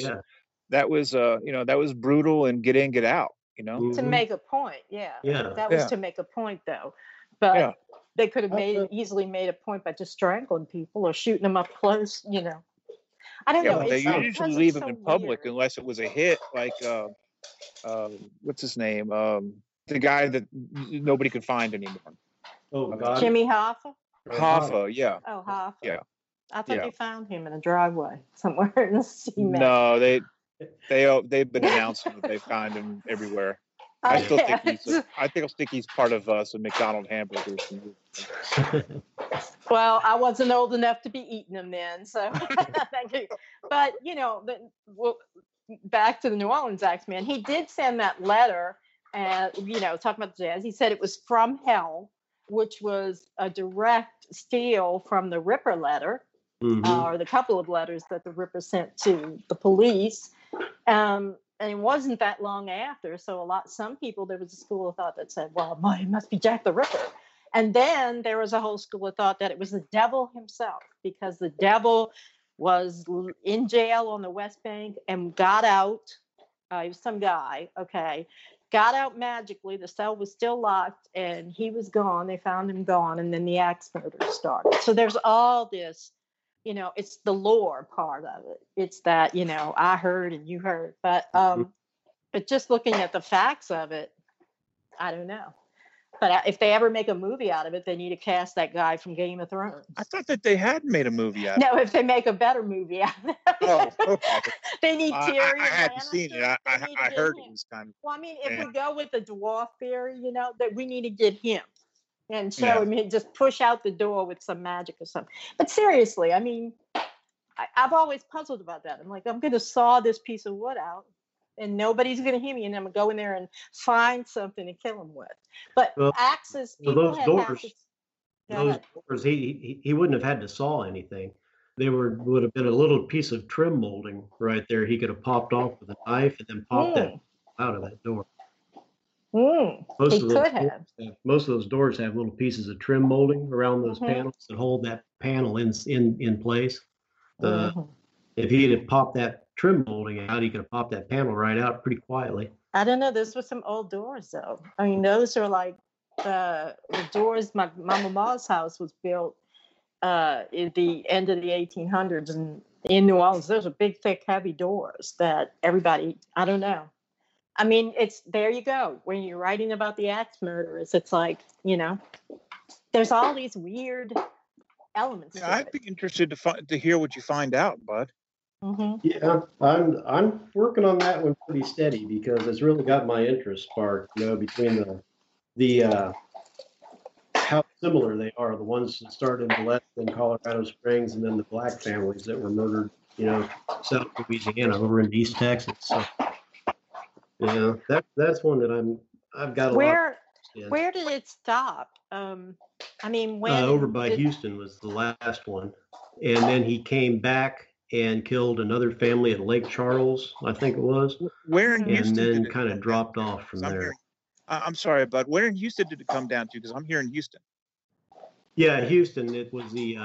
brutal and get in, get out.
To make a point, that was to make a point, though. But they could have easily made a point by just strangling people or shooting them up close. I don't know.
They usually leave them in public unless it was a hit, like what's his name? The guy that nobody could find anymore.
Oh God,
Jimmy Hoffa.
Hoffa, yeah.
Oh, Hoffa.
Yeah.
I thought they found him in a driveway somewhere in the cement.
No, they've been announcing that they find him everywhere. I still think
Yeah.
I think he's part of some McDonald hamburgers.
Well, I wasn't old enough to be eating them then, so thank you. But well, back to the New Orleans Axeman, he did send that letter, and talking about the jazz. He said it was from hell, which was a direct steal from the Ripper letter, or the couple of letters that the Ripper sent to the police. And it wasn't that long after. So some people, there was a school of thought that said, well, boy, it must be Jack the Ripper. And then there was a whole school of thought that it was the devil himself, because the devil was in jail on the West Bank and got out. He was some guy, okay, got out magically. The cell was still locked and he was gone. They found him gone. And then the axe murder started. So there's all this, it's the lore part of it. It's that, I heard and you heard. But just looking at the facts of it, I don't know. But if they ever make a movie out of it, they need to cast that guy from Game of Thrones.
I thought that they had made a movie out of it.
No, if they make a better movie out of it.
Oh, okay.
They need Tyrion.
I hadn't seen it. I heard it was kind of.
Well, I mean, if we go with the dwarf theory, that we need to get him and show him, just push out the door with some magic or something. But seriously, I mean, I've always puzzled about that. I'm like, I'm going to saw this piece of wood out, and nobody's going to hear me, and I'm going to go in there and find something to kill him with. But axes, people
those
have
doors,
axes.
Doors, he wouldn't have had to saw anything. They would have been a little piece of trim molding right there. He could have popped off with a knife and then popped that out of that door. Most of those doors have little pieces of trim molding around those panels that hold that panel in place. If he had popped that trim molding out, he could have popped that panel right out pretty quietly.
I don't know. Those were some old doors, though. I mean, those are like the doors. My mama's house was built at the end of the 1800s, and in New Orleans, those are big, thick, heavy doors that everybody. I don't know. I mean, it's there. You go. When you're writing about the axe murderers, it's like there's all these weird elements.
Yeah, I'd be interested to hear what you find out, Bud.
Yeah, I'm working on that one pretty steady because it's really got my interest sparked. Between the how similar they are, the ones that started in Gillette and Colorado Springs, and then the black families that were murdered, South Louisiana over in East Texas. So, that's one that I've got a lot.
Where did it stop? I mean, when
over by Houston was the last one, and then he came back and killed another family at Lake Charles, I think it was.
Where in Houston?
And then kind of dropped off from there.
I'm sorry, but where in Houston did it come down to? Because I'm here in Houston.
Yeah, Houston. It was the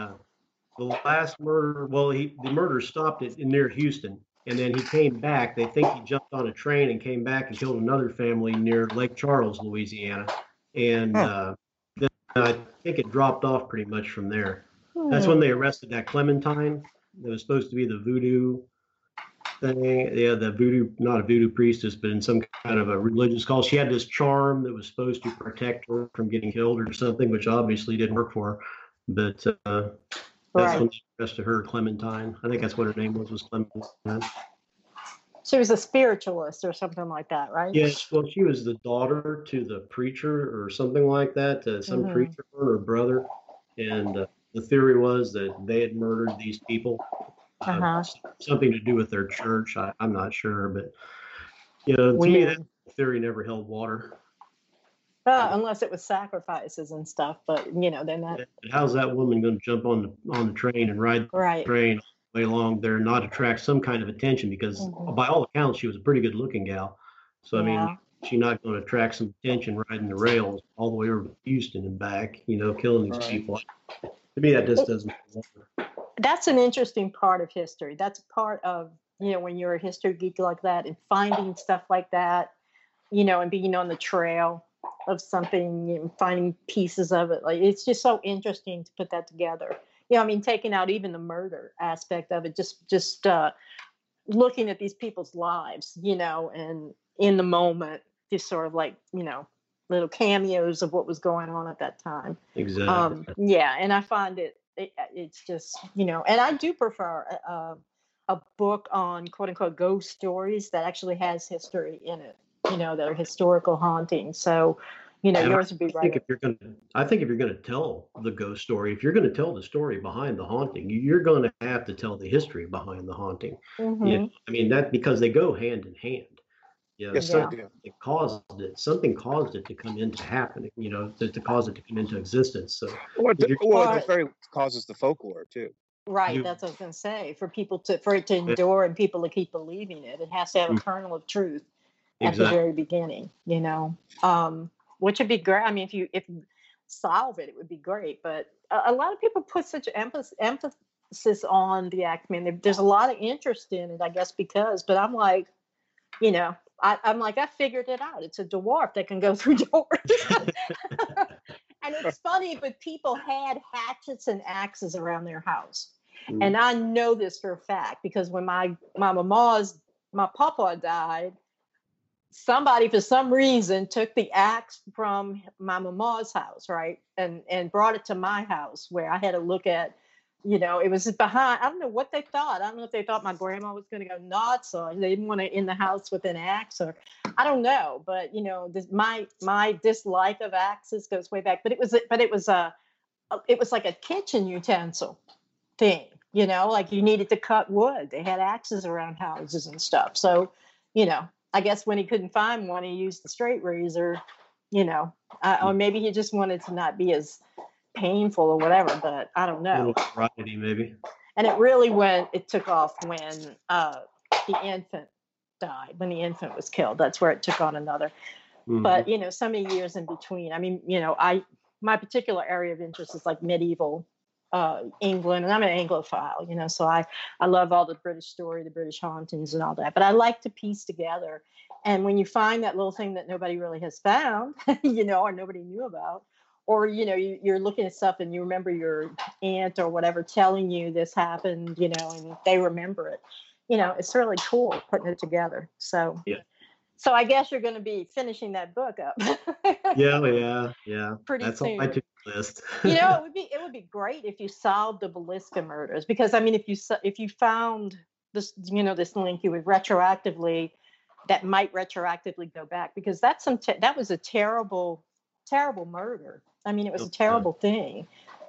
last murder. Well, the murder stopped near Houston, and then he came back. They think he jumped on a train and came back and killed another family near Lake Charles, Louisiana. And then I think it dropped off pretty much from there. That's when they arrested that Clementine. It was supposed to be the voodoo thing. Yeah, the voodoo, not a voodoo priestess, but in some kind of a religious cult. She had this charm that was supposed to protect her from getting killed or something, which obviously didn't work for her. But that's when they arrested her, Clementine. I think that's what her name was Clementine.
She was a spiritualist or something like that, right?
Yes, well, she was the daughter to the preacher or something like that, some preacher or her brother. And the theory was that they had murdered these people. Something to do with their church. I'm not sure, but to me, that theory never held water.
Unless it was sacrifices and stuff, but then that.
How's that woman going to jump on the train and ride the train all the way along there and not attract some kind of attention? Because by all accounts, she was a pretty good-looking gal. So I mean, she's not going to attract some attention riding the rails all the way over to Houston and back. Killing these people. To me, that just doesn't hold water.
That's an interesting part of history. That's part of, when you're a history geek like that and finding stuff like that, and being on the trail of something, finding pieces of it. Like, it's just so interesting to put that together. Taking out even the murder aspect of it, just looking at these people's lives, and in the moment, just sort of like, little cameos of what was going on at that time.
Exactly.
And I find it's just, and I do prefer a book on quote unquote ghost stories that actually has history in it, that are historical hauntings. So, yours would be
think
right.
if you're going to, I think if you're going to tell the ghost story, if you're going to tell the story behind the haunting, you're going to have to tell the history behind the haunting.
Hmm.
I mean that because they go hand in hand.
Yes, they
Yeah.
do.
Something caused it to come into happening. To cause it to come into existence. So
Well,
if you're,
well,
Or
the very causes the folklore too.
right,
you,
that's what I was going to say. For it to endure and people to keep believing it, it has to have a kernel of truth at the
exactly.
very beginning. Which would be great. I mean, if you solve it, it would be great. But a lot of people put such emphasis on the act. I mean, there's a lot of interest in it, I guess, but I'm like, I'm like, I figured it out. It's a dwarf that can go through doors. And it's funny, but people had hatchets and axes around their house. And I know this for a fact because when my papa died, somebody for some reason took the axe from my mama's house, right? And brought it to my house where I had to look at, it was behind, I don't know what they thought. I don't know if they thought my grandma was going to go nuts or they didn't want to in the house with an axe or I don't know. But, my dislike of axes goes way back, but it was like a kitchen utensil thing, like you needed to cut wood. They had axes around houses and stuff. So, I guess when he couldn't find one, he used the straight razor, or maybe he just wanted to not be as painful or whatever, but I don't
A
know.
little variety, maybe.
And it took off when the infant died, when the infant was killed. That's where it took on another.
Mhm.
But, so many years in between. I mean, my particular area of interest is like medieval England, and I'm an Anglophile, so I love all the British story, the British hauntings and all that. But I like to piece together. And when you find that little thing that nobody really has found, or nobody knew about, or, you're looking at stuff and you remember your aunt or whatever telling you this happened, and they remember it, it's really cool putting it together. So,
Yeah.
so I guess you're going to be finishing that book up.
Yeah.
Pretty
That's
soon.
on my list.
It would be great if you solved the Belisca murders, because I mean, if you found this, this link, you would that might retroactively go back, because that was a terrible, terrible murder. I mean, it was a terrible thing.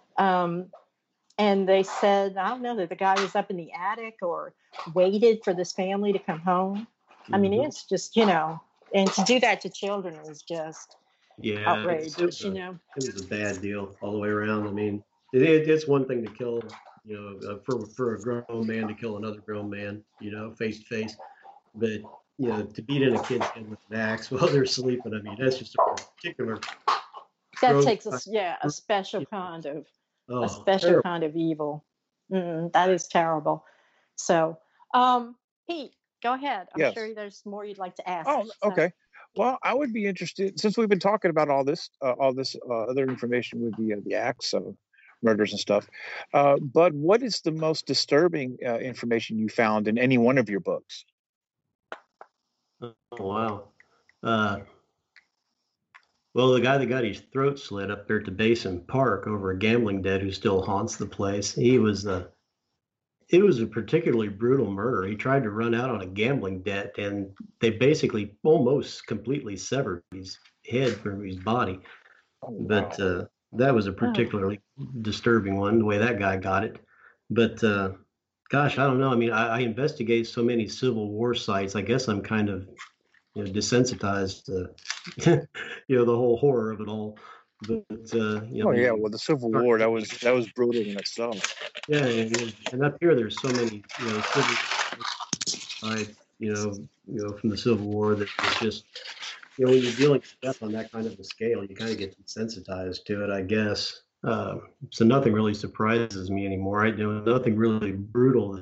And they said, I don't know, that the guy was up in the attic or waited for this family to come home. I mean, it's just, and to do that to children is just outrageous,
It was a bad deal all the way around. I mean, it's one thing to kill, for a grown man to kill another grown man, face to face, but to beat in a kid's head with an axe while they're sleeping. I mean, that's just a particular.
That takes a special kind of evil. That is terrible. So, Pete, go ahead. I'm sure there's more you'd like to ask.
Oh, okay. Well, I would be interested, since we've been talking about all this other information with the axe murders and stuff. But what is the most disturbing information you found in any one of your books?
Oh, wow. Well, the guy that got his throat slit up there at the Basin Park over a gambling debt who still haunts the place. It was a particularly brutal murder. He tried to run out on a gambling debt, and they basically almost completely severed his head from his body. But that was a particularly disturbing one, the way that guy got it. But gosh, I don't know. I mean, I investigate so many Civil War sites. I guess I'm kind of desensitized to the whole horror of it all. But
well, the Civil War, that was brutal in itself.
Yeah, and up here there's so many civil sites, from the Civil War that it's just when you're dealing with death on that kind of a scale, you kind of get desensitized to it, I guess. So nothing really surprises me anymore. Nothing really brutal.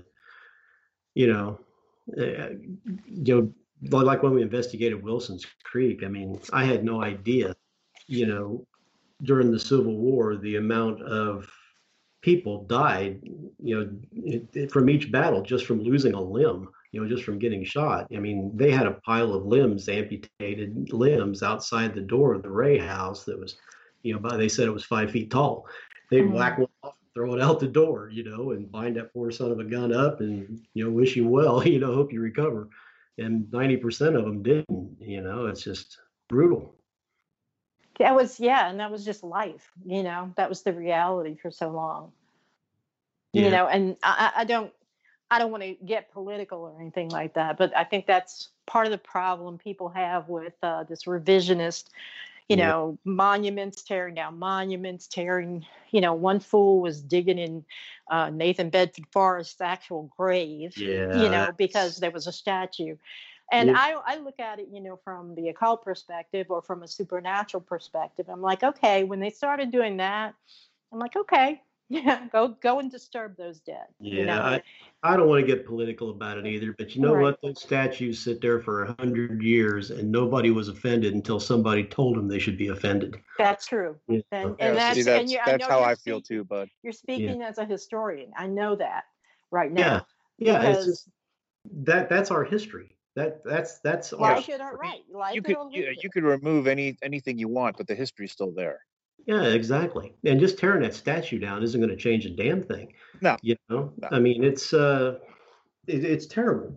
Like when we investigated Wilson's Creek. I mean, I had no idea, during the Civil War, the amount of people died, from each battle, just from losing a limb, just from getting shot. I mean, they had a pile of amputated limbs outside the door of the Ray house that was, they said it was 5 feet tall. They'd whack one off, throw it out the door, and bind that poor son of a gun up and, wish him well, hope you recover. and 90% of them didn't. It's just brutal.
That was, yeah, and that was just life, that was the reality for so long.
Yeah.
And I don't want to get political or anything like that, but I think that's part of the problem people have with this revisionist, monuments, tearing down monuments, one fool was digging in Nathan Bedford Forrest's actual grave,
Yeah.
because there was a statue. And
Yeah.
I look at it, from the occult perspective or from a supernatural perspective. I'm like, okay, when they started doing that, I'm like, okay, yeah, go and disturb those dead.
Yeah, I don't want to get political about it either, but you know
Right.
what? Those statues sit there for 100 years, and nobody was offended until somebody told them they should be offended.
That's true.
Yeah.
And
Yeah, see,
that's I
that's
know
how
you're
I feel
speaking,
too, bud.
you're
Yeah.
speaking as a historian. I know that right
Yeah.
now
Yeah. It's
because
just that's our history. That's our
like it or
story.
right, like
You
it
could
or leave
you
it.
could remove anything you want, but the history's still there.
Yeah, exactly. And just tearing that statue down isn't going to change a damn thing.
No, no.
I mean, it's terrible.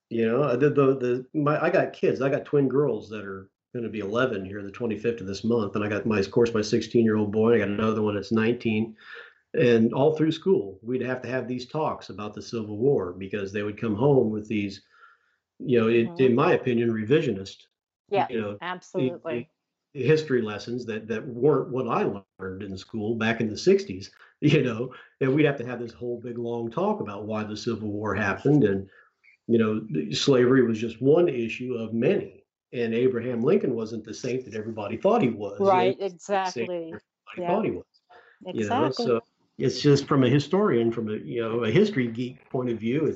I got kids. I got twin girls that are going to be 11 here the 25th of this month, and I got of course, my 16-year-old boy. I got another one that's 19, and all through school, we'd have to have these talks about the Civil War because they would come home with these, in my opinion, revisionist,
Yeah,
you know,
absolutely.
history lessons that weren't what I learned in school back in the 60s, and we'd have to have this whole big long talk about why the Civil War happened. And slavery was just one issue of many. And Abraham Lincoln wasn't the saint that everybody thought he was.
Right,
The saint
exactly.
everybody
Yeah,
thought he was.
exactly.
So it's just from a historian, from a history geek point of view,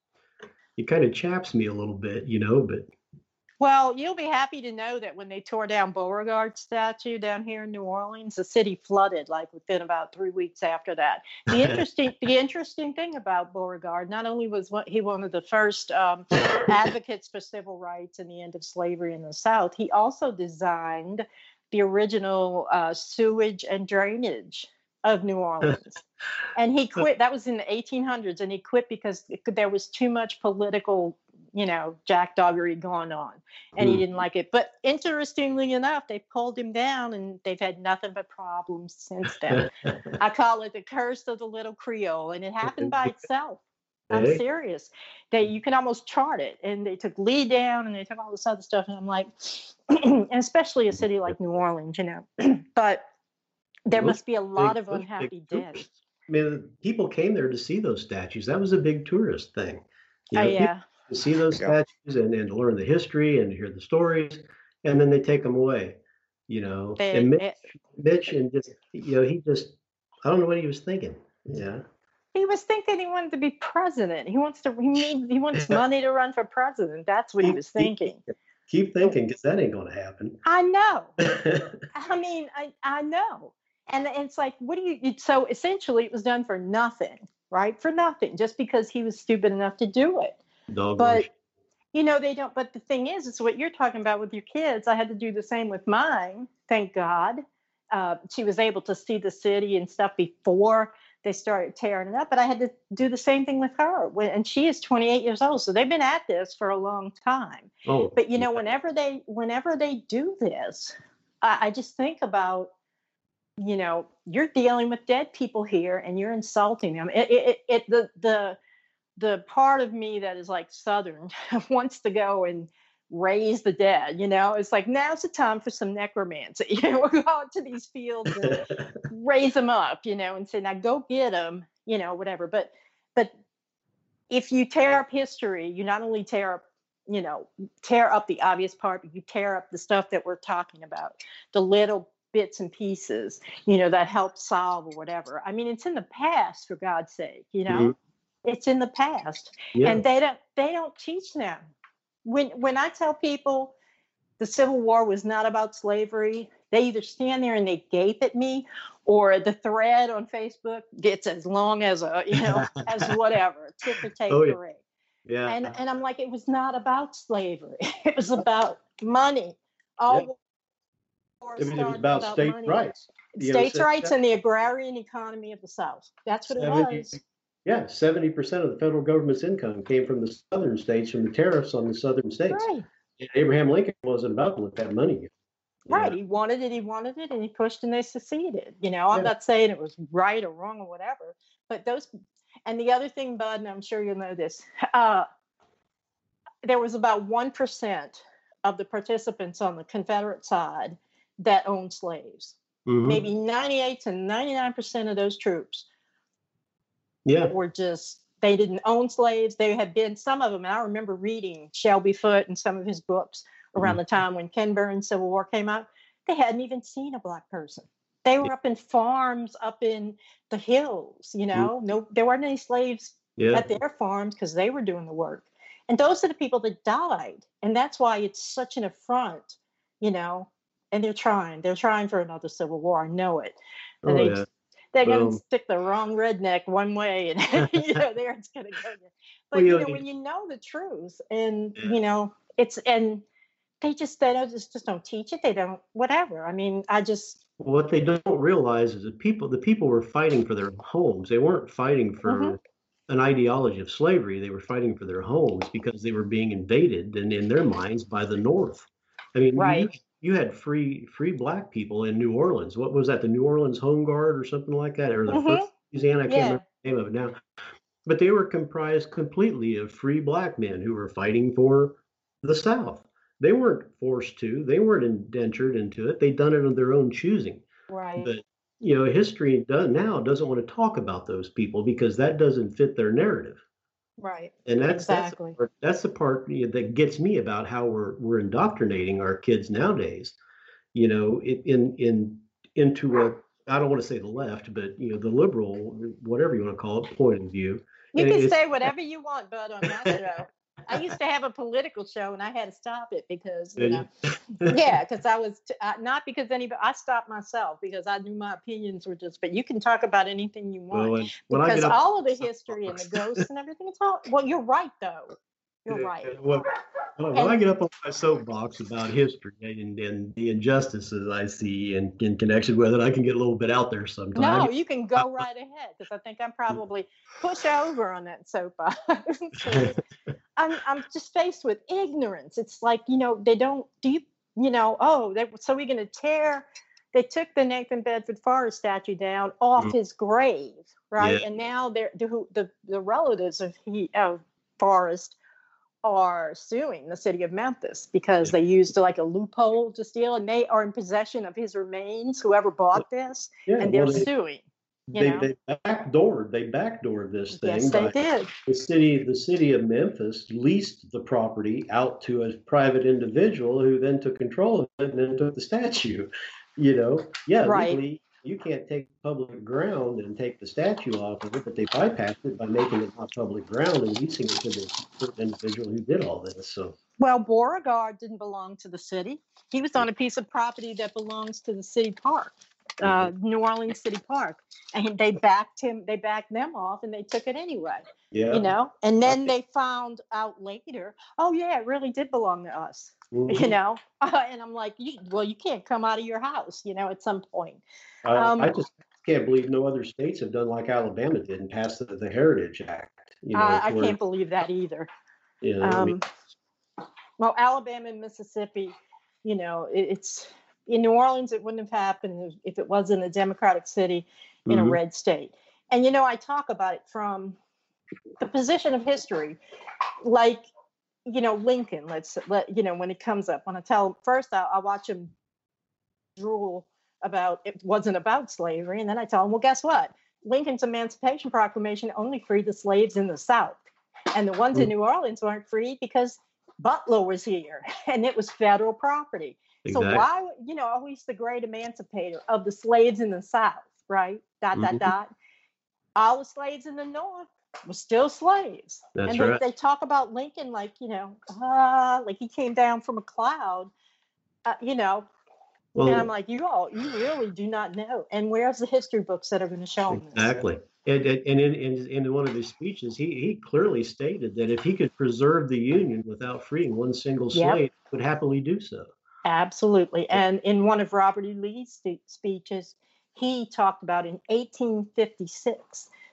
it kind of chaps me a little bit, but
Well, you'll be happy to know that when they tore down Beauregard's statue down here in New Orleans, the city flooded like within about 3 weeks after that. The interesting thing about Beauregard, not only was he one of the first advocates for civil rights and the end of slavery in the South, he also designed the original sewage and drainage of New Orleans. And he quit. That was in the 1800s, and he quit because there was too much political, jackdoggery going on, and he didn't like it. But interestingly enough, they pulled him down, and they've had nothing but problems since then. I call it the curse of the little Creole, and it happened by itself. I'm
hey,
serious. You can almost chart it, and they took Lee down, and they took all this other stuff, and I'm like, and especially a city like New Orleans, but there must be a lot of unhappy dead.
I mean, people came there to see those statues. That was a big tourist thing.
Yeah.
To see those statues and to learn the history and to hear the stories, and then they take them away. And Mitch and just he just I don't know what he was thinking. Yeah.
He was thinking he wanted to be president. He wants money to run for president. That's what he was thinking.
Keep thinking, because that ain't going to happen.
I know. I mean, I know. And it's like, so essentially it was done for nothing, right? For nothing, just because he was stupid enough to do it. But, they don't, but the thing is, it's what you're talking about with your kids. I had to do the same with mine. Thank God. She was able to see the city and stuff before they started tearing it up, but I had to do the same thing with her and she is 28 years old. So they've been at this for a long time. But whenever they do this, I just think about, you're dealing with dead people here and you're insulting them. The part of me that is like Southern wants to go and raise the dead. It's like, now's the time for some necromancy. We'll go out to these fields and raise them up, and say, now go get them, whatever. But if you tear up history, you not only tear up the obvious part, but you tear up the stuff that we're talking about, the little bits and pieces, that help solve or whatever. I mean, it's in the past, for God's sake,
Mm-hmm.
It's in the past.
Yeah.
And they don't teach them. When I tell people the Civil War was not about slavery, they either stand there and they gape at me, or the thread on Facebook gets as long as as whatever, ticker tape parade.
Yeah.
And I'm like, it was not about slavery. It was about money.
It was about state rights.
States' rights and the agrarian economy of the South. That's what it was.
Yeah, 70% of the federal government's income came from the southern states, from the tariffs on the southern states.
Right.
And Abraham Lincoln wasn't about to let that money go.
Right.
Yeah,
He wanted it, and he pushed and they succeeded. I'm
yeah.
not saying it was right or wrong or whatever, but and the other thing, Bud, and I'm sure you'll know this, uh, there was about 1% of the participants on the Confederate side that owned slaves.
Hmm.
Maybe 98 to 99% of those troops
Yeah.
were just, they didn't own slaves. They had been, some of them, and I remember reading Shelby Foote and some of his books around the time when Ken Burns' Civil War came out. They hadn't even seen a Black person. They were up in farms up in the hills, no, there weren't any slaves
Yeah.
at their farms because they were doing the work. And those are the people that died. And that's why it's such an affront, you know, and they're trying for another Civil War. I know it. And
Oh, yeah.
they're going to
Boom.
stick the wrong redneck one way, and there it's going to go.
Well,
But when you know the truth, and it's, and they just don't teach it. They don't, whatever. I mean, I just.
what they don't realize is that the people were fighting for their homes. They weren't fighting
Hmm.
for an ideology of slavery. They were fighting for their homes because they were being invaded, and in their minds, by the North. I mean,
Right.
you had free Black people in New Orleans. What was that? The New Orleans Home Guard or something like that, or the First
Hmm.
Louisiana? I can't
Yeah.
remember the name of it now. But they were comprised completely of free Black men who were fighting for the South. They weren't forced to. They weren't indentured into it. They'd done it of their own choosing.
Right.
But history now doesn't want to talk about those people because that doesn't fit their narrative.
Right.
And
Exactly.
that's the part that gets me about how we're indoctrinating our kids nowadays. Into a, I don't want to say the left, but the liberal, whatever you want to call it, point of view.
You
And
can
it's
say whatever you want, Bud, on my show. I used to have a political show, and I had to stop it because, yeah, because I was not because anybody. I stopped myself because I knew my opinions were just. But you can talk about anything you want
well, and when I
because
get up
all of the history and the ghosts and everything. It's all. Well, you're right, though. You're right.
when, when I
And
get up on my soapbox about history and the injustices I see in connection with it, I can get a little bit out there sometimes.
no, you can go right ahead because I think I'm probably push over on that soapbox. I'm just faced with ignorance. It's like, they don't do so we're going to tear. They took the Nathan Bedford Forrest statue down off his grave,
Yeah,
right? And now the relatives of Forrest are suing the city of Memphis because
yeah.
they used like a loophole to steal, and they are in possession of his remains, whoever bought this,
Yeah,
and they're
well,
suing.
they backdoored this
Yes,
thing
they
by
did.
the city of Memphis leased the property out to a private individual who then took control of it and then took the statue. Yeah,
Right.
legally you can't take public ground and take the statue off of it, but they bypassed it by making it not public ground and leasing it to the certain individual who did all this. So
Well, Beauregard didn't belong to the city. He was on a piece of property that belongs to the city park, New Orleans City Park, and they backed him. They backed them off, and they took it anyway.
yeah.
And then they found out later, oh yeah, it really did belong to us.
Mhm.
And I'm like, you can't come out of your house, at some point.
I just can't believe no other states have done like Alabama did and passed the Heritage Act.
I
Where
can't believe that either.
I mean,
Um, well, Alabama and Mississippi, it's in New Orleans, it wouldn't have happened if it wasn't a Democratic city in a
mhm.
red state. And, I talk about it from the position of history, like, Lincoln, when it comes up, when I tell him first, I watch him drool about it wasn't about slavery. And then I tell him, well, guess what? Lincoln's Emancipation Proclamation only freed the slaves in the South. And the ones in New Orleans weren't freed because Butler was here and it was federal property. So
Exactly.
why, always the great emancipator of the slaves in the South, right? Dot, dot,
Mhm.
dot. All the slaves in the North were still slaves.
That's
And
right.
they talk about Lincoln like, like he came down from a cloud, you know, and I'm
Well,
like, you really do not know. And where's the history books that are going to show them this?
exactly. And in one of his speeches, he clearly stated that if he could preserve the Union without freeing one single
Yep,
slave, he would happily do so.
absolutely. And in one of Robert E. Lee's speeches, he talked about in 1856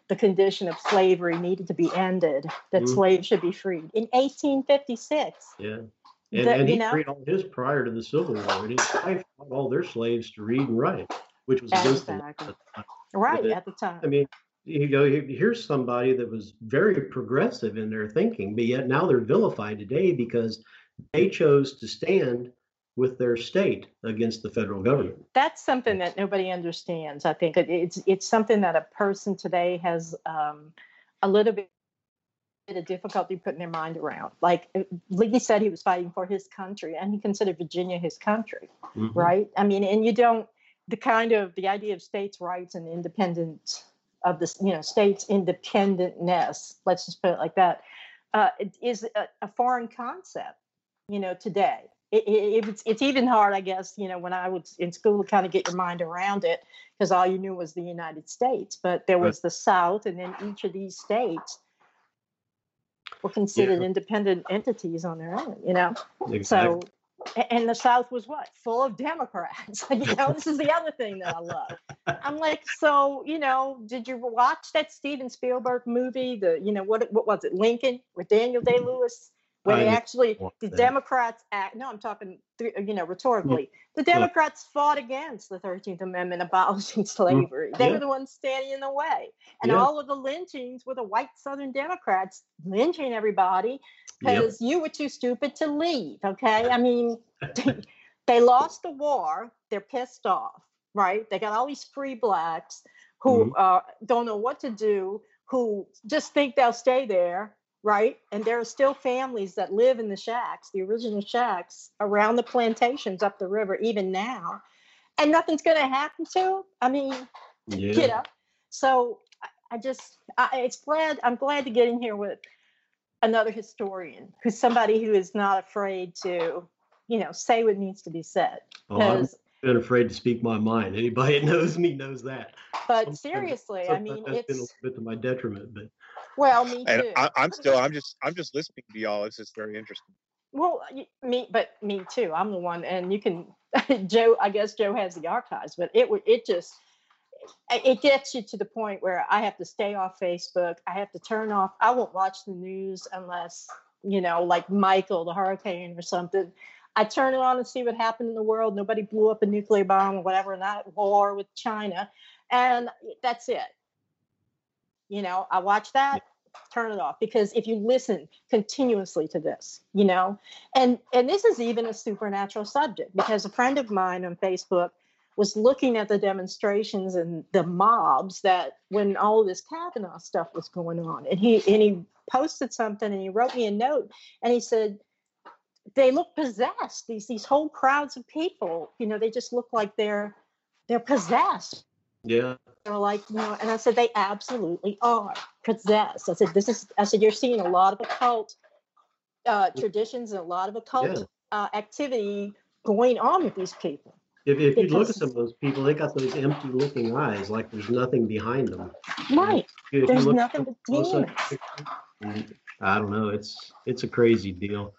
the condition of slavery needed to be ended, that slaves should be freed in 1856.
Yeah. And he freed all his prior to the Civil War, and his wife taught all their slaves to read and write, which was against the law at the time.
Right,
But,
at the time.
I mean, here's somebody that was very progressive in their thinking, but yet now they're vilified today because they chose to stand with their state against the federal government.
That's something that nobody understands. I think it's something that a person today has a little bit of difficulty putting their mind around. Like Lee said, he was fighting for his country, and he considered Virginia his country, right? I mean, and you don't the idea of states' rights and independence of the states' independentness. Let's just put it like that. It is a foreign concept, today. It's even hard, I guess, when I was in school to kind of get your mind around it, because all you knew was the United States, but there was the South, and then each of these states were considered independent entities on their own,
Exactly.
So, and the South was what? Full of Democrats. This is the other thing that I love. I'm like, so, did you watch that Steven Spielberg movie? What was it? Lincoln with Daniel Day-Lewis? Where they actually, the Democrats act, no, I'm talking, rhetorically, the Democrats fought against the 13th Amendment abolishing slavery. They were the ones standing in the way. And all of the lynchings were the white Southern Democrats lynching everybody because you were too stupid to leave, okay? I mean, they lost the war. They're pissed off, right? They got all these free blacks who don't know what to do, who just think they'll stay there. Right. And there are still families that live in the shacks, the original shacks around the plantations up the river, even now. And nothing's going to happen to them. I mean, so I'm glad to get in here with another historian, who's somebody who is not afraid to, say what needs to be said.
I've been afraid to speak my mind. Anybody that knows me knows that.
But seriously, I mean,
it's been a bit to my detriment, but.
Well, me too.
And I'm just listening to y'all. It's just very interesting.
Well, me too. I'm the one, and you can, Joe. I guess Joe has the archives, but it gets you to the point where I have to stay off Facebook. I have to turn off. I won't watch the news unless like Michael, the hurricane or something. I turn it on and see what happened in the world. Nobody blew up a nuclear bomb or whatever, not war with China, and that's it. I watch that, turn it off, because if you listen continuously to this, and this is even a supernatural subject, because a friend of mine on Facebook was looking at the demonstrations and the mobs that when all of this Kavanaugh stuff was going on, and he posted something and he wrote me a note and he said, they look possessed, these whole crowds of people, they just look like they're possessed.
Yeah.
They're like, and I said, they absolutely are possessed. I said, you're seeing a lot of occult traditions and a lot of occult activity going on with these people.
If you look at some of those people, they got those empty looking eyes, like there's nothing behind them.
Right. There's nothing but demons.
I don't know. It's a crazy deal.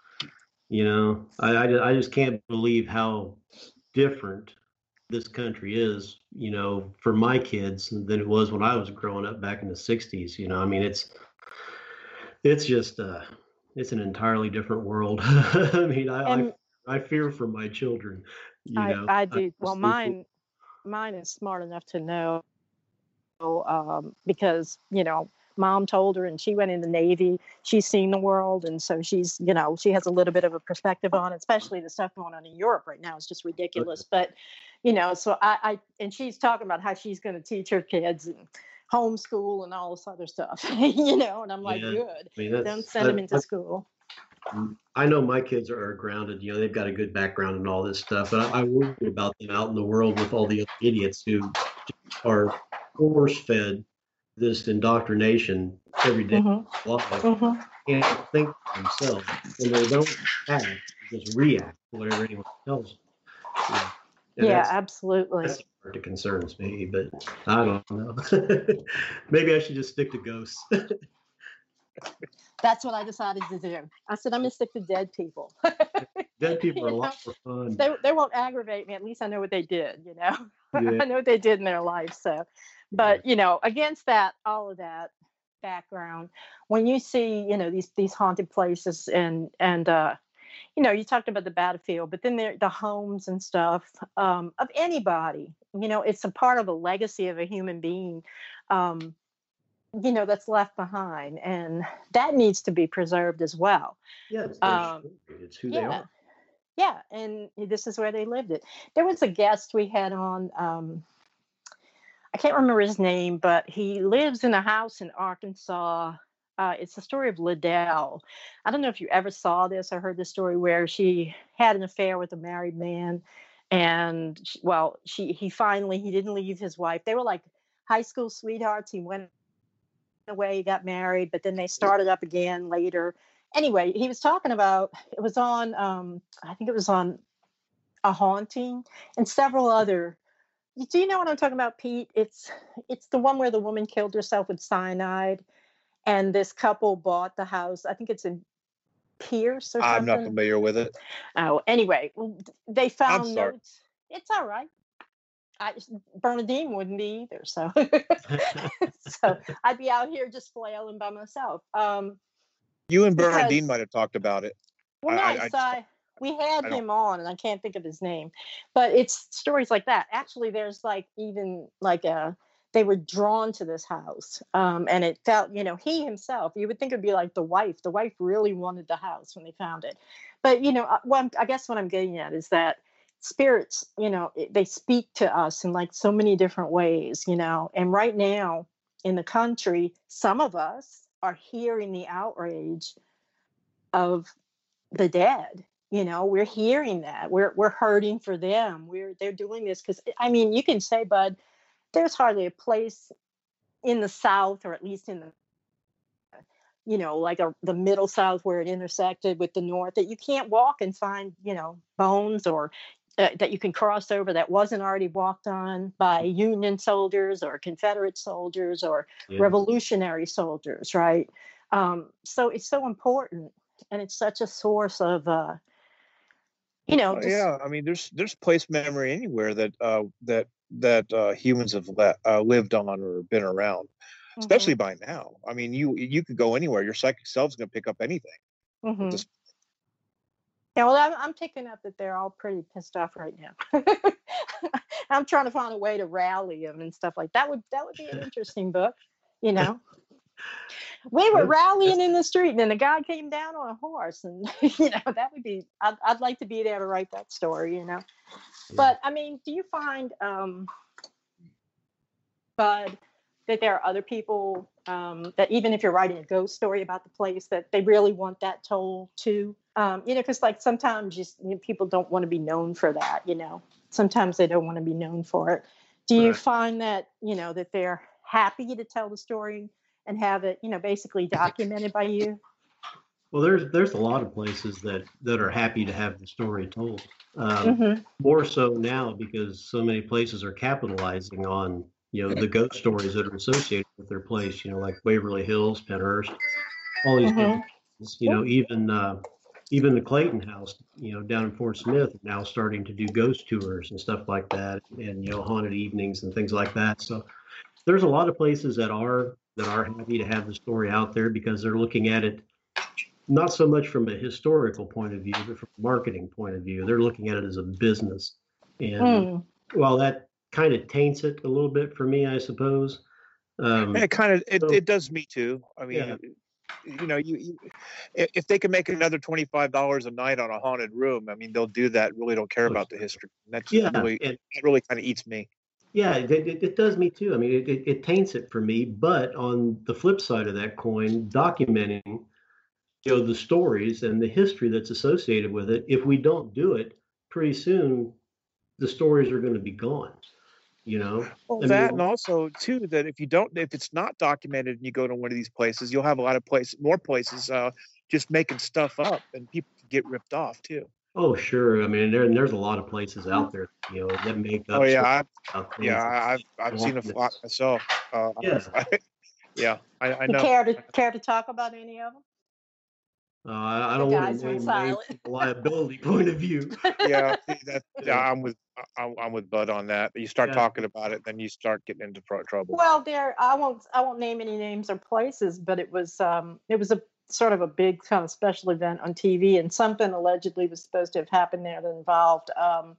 I just can't believe how different this country is, for my kids than it was when I was growing up back in the 60s. I mean, it's just it's an entirely different world. I mean, I fear for my children.
I do. Well, mine is smart enough to know, because Mom told her, and she went in the Navy. She's seen the world, and so she's, she has a little bit of a perspective on it, especially the stuff going on in Europe right now is just ridiculous. But, so and she's talking about how she's going to teach her kids and homeschool and all this other stuff, and I'm like, good.
I mean,
don't send them into school.
I know my kids are grounded. They've got a good background and all this stuff, but I worry about them out in the world with all the idiots who are force-fed this indoctrination every day of life, and think for themselves, and they don't act, just react to whatever anyone tells them.
Absolutely.
That's the part that concerns me, but I don't know. Maybe I should just stick to ghosts.
That's what I decided to do. I said, I'm going to stick to dead people.
Dead people are a lot more fun.
They won't aggravate me. At least I know what they did, I know what they did in their life. So, But against that, all of that background, when you see these haunted places and you talked about the battlefield, but then the homes and stuff of anybody, it's a part of a legacy of a human being, um, that's left behind, and that needs to be preserved as well.
Yeah, it's their
Um,
story. It's who they
yeah,
are.
yeah, and this is where they lived it. There was a guest we had on. I can't remember his name, but he lives in a house in Arkansas. It's the story of Liddell. I don't know if you ever saw this or heard the story where she had an affair with a married man, and he didn't leave his wife. They were like high school sweethearts. He went away, got married, but then they started up again later. Anyway, he was talking about it was on I think it was on A Haunting and several other. Do you know what I'm talking about, Pete? It's the one where the woman killed herself with cyanide, and this couple bought the house. I think it's in Pierce or
I'm not
something.
familiar with it.
Oh, anyway, they
I'm
found
sorry.
notes. It's all right. Bernadine wouldn't be either, so so I'd be out here just flailing by myself.
You and Bernadine
Because
might have talked about it.
Well, no, I saw we had
I don't.
him on, and I can't think of his name, but it's stories like that. Actually, there's like even like they were drawn to this house, and it felt, he himself. You would think it'd be like the wife. The wife really wanted the house when they found it, but I guess what I'm getting at is that spirits, they speak to us in like so many different ways, and right now in the country, some of us are hearing the outrage of the dead. We're hearing that we're hurting for them. They're doing this because, I mean, you can say, Bud, there's hardly a place in the South, or at least in the like the middle South, where it intersected with the North, that you can't walk and find bones, or that you can cross over that wasn't already walked on by Union soldiers or Confederate soldiers or
Yeah.
Revolutionary soldiers, right? So it's so important, and it's such a source of just
Yeah, I mean, there's place memory anywhere that humans have lived on or been around, especially
mhm,
by now. I mean, you could go anywhere. Your psychic self's going to pick up anything. At
mhm.
this,
Yeah, well, I'm picking up that they're all pretty pissed off right now. I'm trying to find a way to rally them and stuff like that. Would be an interesting book, you know. We were
Sure.
rallying in the street, and then the guy came down on a horse, and that would be. I'd like to be there to write that story.
Yeah.
But I mean, do you find, Bud, that there are other people that even if you're writing a ghost story about the place, that they really want that told too? Because like sometimes people don't want to be known for that. Sometimes they don't want to be known for it. Do you
Right.
find that that they're happy to tell the story and have it basically documented by you?
Well, there's a lot of places that are happy to have the story told.
Mm-hmm.
More so now because so many places are capitalizing on the ghost stories that are associated with their place. Like Waverly Hills, Penhurst, all these
Mm-hmm.
different places. Even the Clayton House, down in Fort Smith, are now starting to do ghost tours and stuff like that, and haunted evenings and things like that. So there's a lot of places that are happy to have the story out there because they're looking at it not so much from a historical point of view, but from a marketing point of view. They're looking at it as a business. And
Mm.
while that kind of taints it a little bit for me, I suppose.
and it kind of
So
it does me too. I
yeah,
mean, if they can make another $25 a night on a haunted room, I mean, they'll do that. Really don't care
oh,
about the history. And that's
yeah,
really
and
that really kind of eats me.
yeah, it does me too. I mean, it taints it for me. But on the flip side of that coin, documenting, the stories and the history that's associated with it. If we don't do it, pretty soon the stories are going to be gone. You know,
Well,
I
that, and
mean,
also too that if it's not documented and you go to one of these places, you'll have a lot of more places just making stuff up, and people can get ripped off too.
oh sure. I mean, there's a lot of places out there, that make
Oh
up
yeah,
stories about
yeah,
things.
I've seen a lot
Darkness.
myself.
Yeah,
Yeah, I
You
know.
care to talk about any of them?
I
The
don't want to
guys went
name names
silent.
from a liability point of view.
Yeah, see,
Yeah,
I'm with I'm with Bud on that. You start
Yeah.
talking about it, then you start getting into trouble.
Well, I won't name any names or places, but it was a sort of a big kind of special event on TV, and something allegedly was supposed to have happened there that involved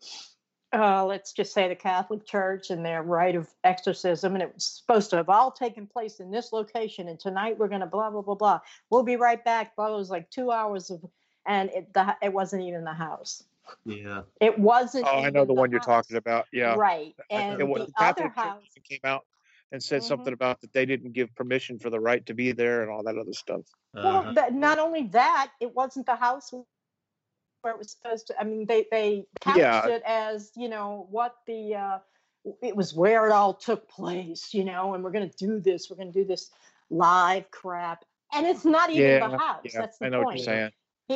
let's just say the Catholic Church and their rite of exorcism, and it was supposed to have all taken place in this location. And tonight we're going to blah blah blah blah. We'll be right back. Blah, it was like 2 hours of, and it wasn't even the house.
Yeah.
It wasn't.
Oh, I know
even
the one you're
house.
talking about. Yeah.
Right, and
It was
the
the
other
Catholic Church
house.
came out and said
Mhm.
something about that they didn't give permission for the right to be there and all that other stuff.
Well, not only that, it wasn't the house where it was supposed to. I mean, they couched
Yeah.
it as, what it was where it all took place, and we're going to do this. We're going to do this live crap, and it's not even the house.
Yeah,
That's the
I know what
point.
you're saying.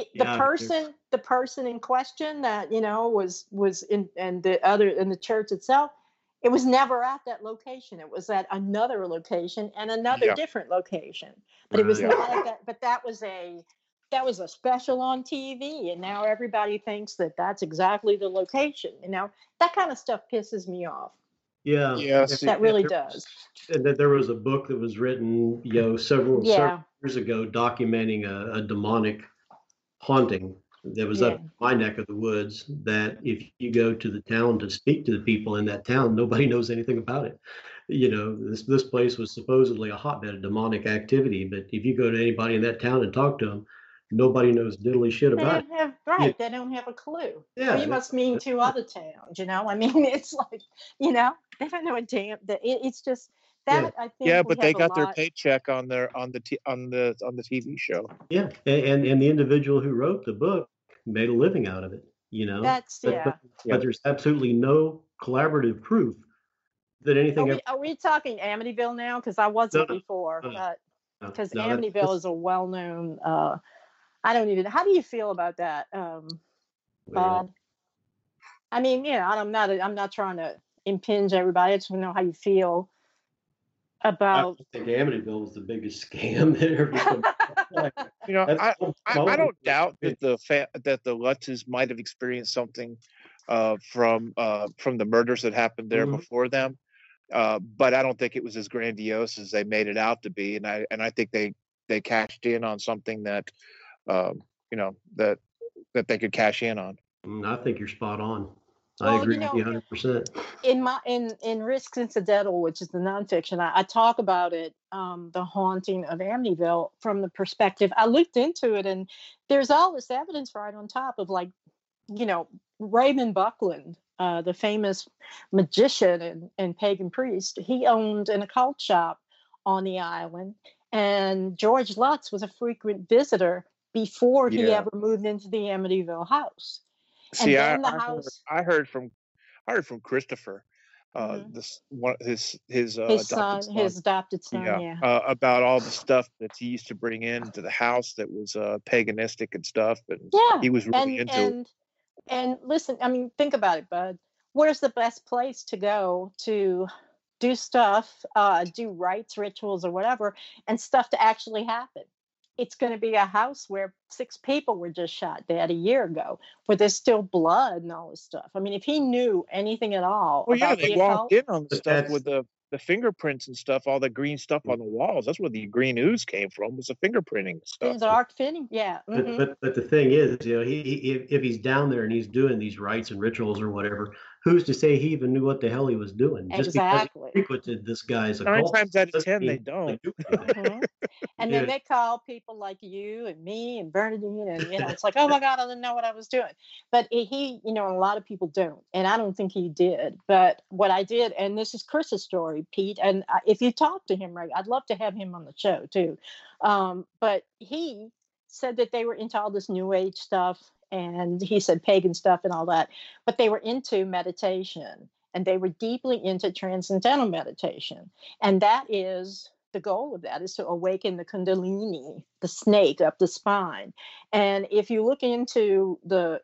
The person in question that was in the church itself, it was never at that location. It was at another location and another
Yeah.
different location, but it was
Right.
not at that. But that was a special on TV, and now everybody thinks that that's exactly the location. That kind of stuff pisses me off.
Yeah.
Yes.
That really does.
And that there was a book that was written, several years ago, documenting a demonic haunting that was up my neck of the woods. That if you go to the town to speak to the people in that town, nobody knows anything about it. This place was supposedly a hotbed of demonic activity, but if you go to anybody in that town and talk to them, nobody knows diddly shit about it.
They don't have a clue.
Yeah,
You must mean two other towns. I mean, it's like, they don't know a damn. It's just that I think.
Yeah, but they got their paycheck on the TV show.
Yeah, and the individual who wrote the book made a living out of it. But there's absolutely no collaborative proof that anything.
Are we talking Amityville now? Because I wasn't before, because Amityville is a well-known. I don't even. How do you feel about that, Bob? I mean, I'm not trying to impinge everybody. I just want to know how you feel about.
I think Amityville was the biggest scam that ever.
I don't doubt that the Lutzes might have experienced something from the murders that happened there before them, but I don't think it was as grandiose as they made it out to be. And I think they cashed in on something that that they could cash in on.
I think you're spot on. I agree with you 100%.
In Risks Incidental, which is the nonfiction, I talk about it, the haunting of Amityville, from the perspective. I looked into it, and there's all this evidence right on top of, like, Raymond Buckland, the famous magician and pagan priest. He owned an occult shop on the island, and George Lutz was a frequent visitor before he ever moved into the Amityville house.
See, I heard from Christopher, his
adopted son,
about all the stuff that he used to bring into the house that was paganistic and stuff, and he was really into it.
And listen, I mean, think about it, Bud. Where's the best place to go to do stuff, do rites, rituals, or whatever, and stuff to actually happen? It's going to be a house where 6 people were just shot dead a year ago, where there's still blood and all this stuff. I mean, if he knew anything at all about
they walked in on the stuff with the fingerprints and stuff, all the green stuff on the walls. That's where the green ooze came from, was the fingerprinting stuff.
The dark finning, yeah.
But the thing is, if he's down there and he's doing these rites and rituals or whatever, who's to say he even knew what the hell he was doing?
Exactly.
Just because he frequented this guy's occult.
9 times out of 10, they don't.
And then they call people like you and me and Bernadine, and it's like, oh my God, I didn't know what I was doing. But he, and a lot of people don't, and I don't think he did. But what I did, and this is Chris's story, Pete, and if you talk to him, right, I'd love to have him on the show too. But he said that they were into all this New Age stuff, and he said pagan stuff and all that, but they were into meditation, and they were deeply into transcendental meditation, and that is. The goal of that is to awaken the Kundalini, the snake up the spine. And if you look into the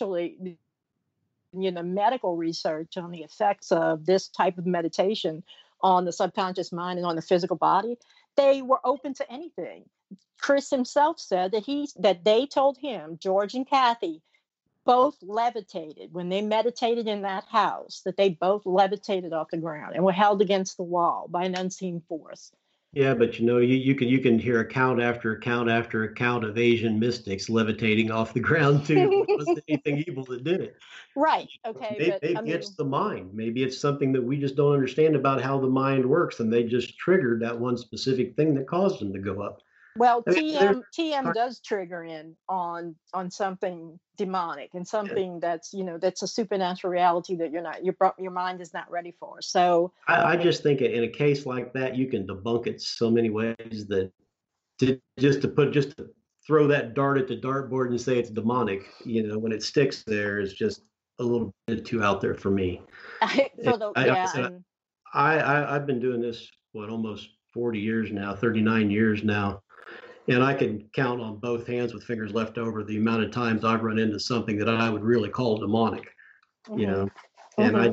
medical research on the effects of this type of meditation on the subconscious mind and on the physical body, they were open to anything. Chris himself said that they told him, George and Kathy, both levitated when they meditated in that house, that they both levitated off the ground and were held against the wall by an unseen force.
Yeah, but you can hear account after account after account of Asian mystics levitating off the ground too. It wasn't anything evil that did it.
Right. Okay. But I
Maybe it's
mean,
the mind. Maybe it's something that we just don't understand about how the mind works, and they just triggered that one specific thing that caused them to go up.
well,
I mean, there's
TM does trigger in on something demonic and something that's, that's a supernatural reality that your mind is not ready for. So
I just think in a case like that, you can debunk it so many ways that just to throw that dart at the dartboard and say it's demonic, when it sticks there is just a little bit too out there for me. Like I said, I've been doing this almost 40 years now, 39 years now, and I can count on both hands with fingers left over the amount of times I've run into something that I would really call demonic. you
mhm,
know. And
mhm.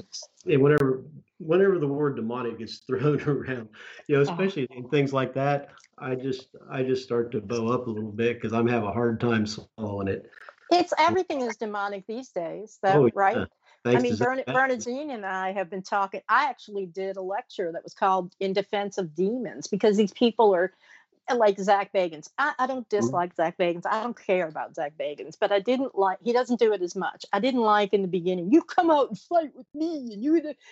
whenever the word demonic gets thrown around, especially in things like that, I just start to bow up a little bit because I'm having a hard time swallowing it.
It's everything is demonic these days,
Oh
though, right?
yeah,
I
thanks to
mean,
Zach.
Bernadine and I have been talking. I actually did a lecture that was called "In Defense of Demons" because these people are like Zach Bagans. I don't dislike Zach Bagans. I don't care about Zach Bagans, but I didn't like. He doesn't do it as much. I didn't like in the beginning. You come out and fight with me, and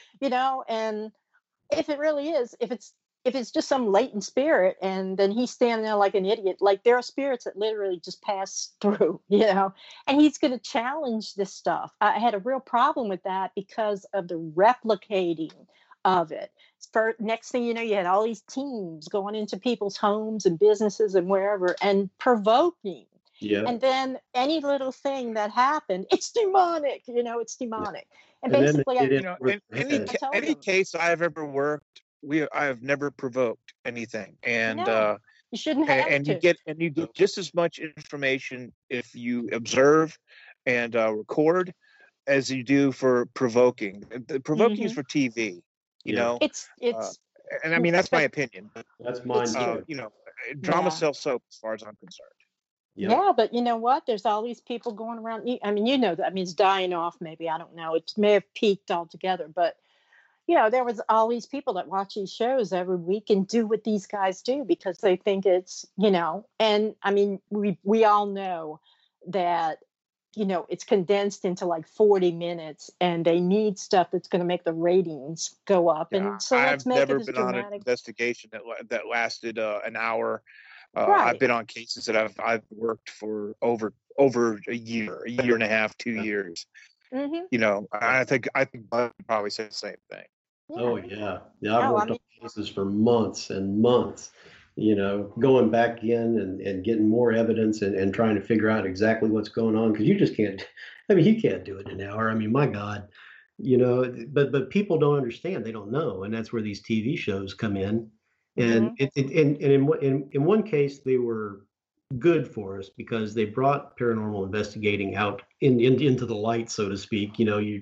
and if it really is, if it's just some latent spirit, and then he's standing there like an idiot, like there are spirits that literally just pass through, and he's going to challenge this stuff. I had a real problem with that because of the replicating of it. For next thing you know, you had all these teams going into people's homes and businesses and wherever and provoking.
Yeah.
And then any little thing that happened, it's demonic, it's demonic. And
And then
basically,
they did
You know,
over
in
their
any
head.
told
any
them,
case I've ever worked, I have never provoked anything,
no, you shouldn't have
and
to.
you get just as much information if you observe and record as you do for provoking. The provoking is
Hmm.
for TV, you
Yeah,
know,
It's
uh,
it's
and I mean that's my
but
opinion.
that's mine
it's
too.
Drama
yeah.
sells soap as far as I'm concerned.
Yep.
Yeah, but you know what? There's all these people going around. I mean, that. I mean, it's dying off. Maybe I don't know. It may have peaked altogether, but there was all these people that watch these shows every week and do what these guys do because they think it's. And I mean, we all know that it's condensed into like 40 minutes, and they need stuff that's going to make the ratings go up,
Yeah,
and so let's
I've
make it
never
as
been on an
dramatic.
investigation that lasted an hour. I've
Right.
been on cases that I've worked for over a year and a half, 2 years.
Hmm.
I think Bud would probably say the same thing.
Oh
Yeah.
yeah. Yeah, I've
No, I
worked on
mean,
cases for months and months, going back in and getting more evidence and trying to figure out exactly what's going on because you just can't. I mean, you can't do it in an hour. I mean, my God, but people don't understand. They don't know, and that's where these TV shows come in. And
mhm.
in one case, they were good for us because they brought paranormal investigating out into the light, so to speak.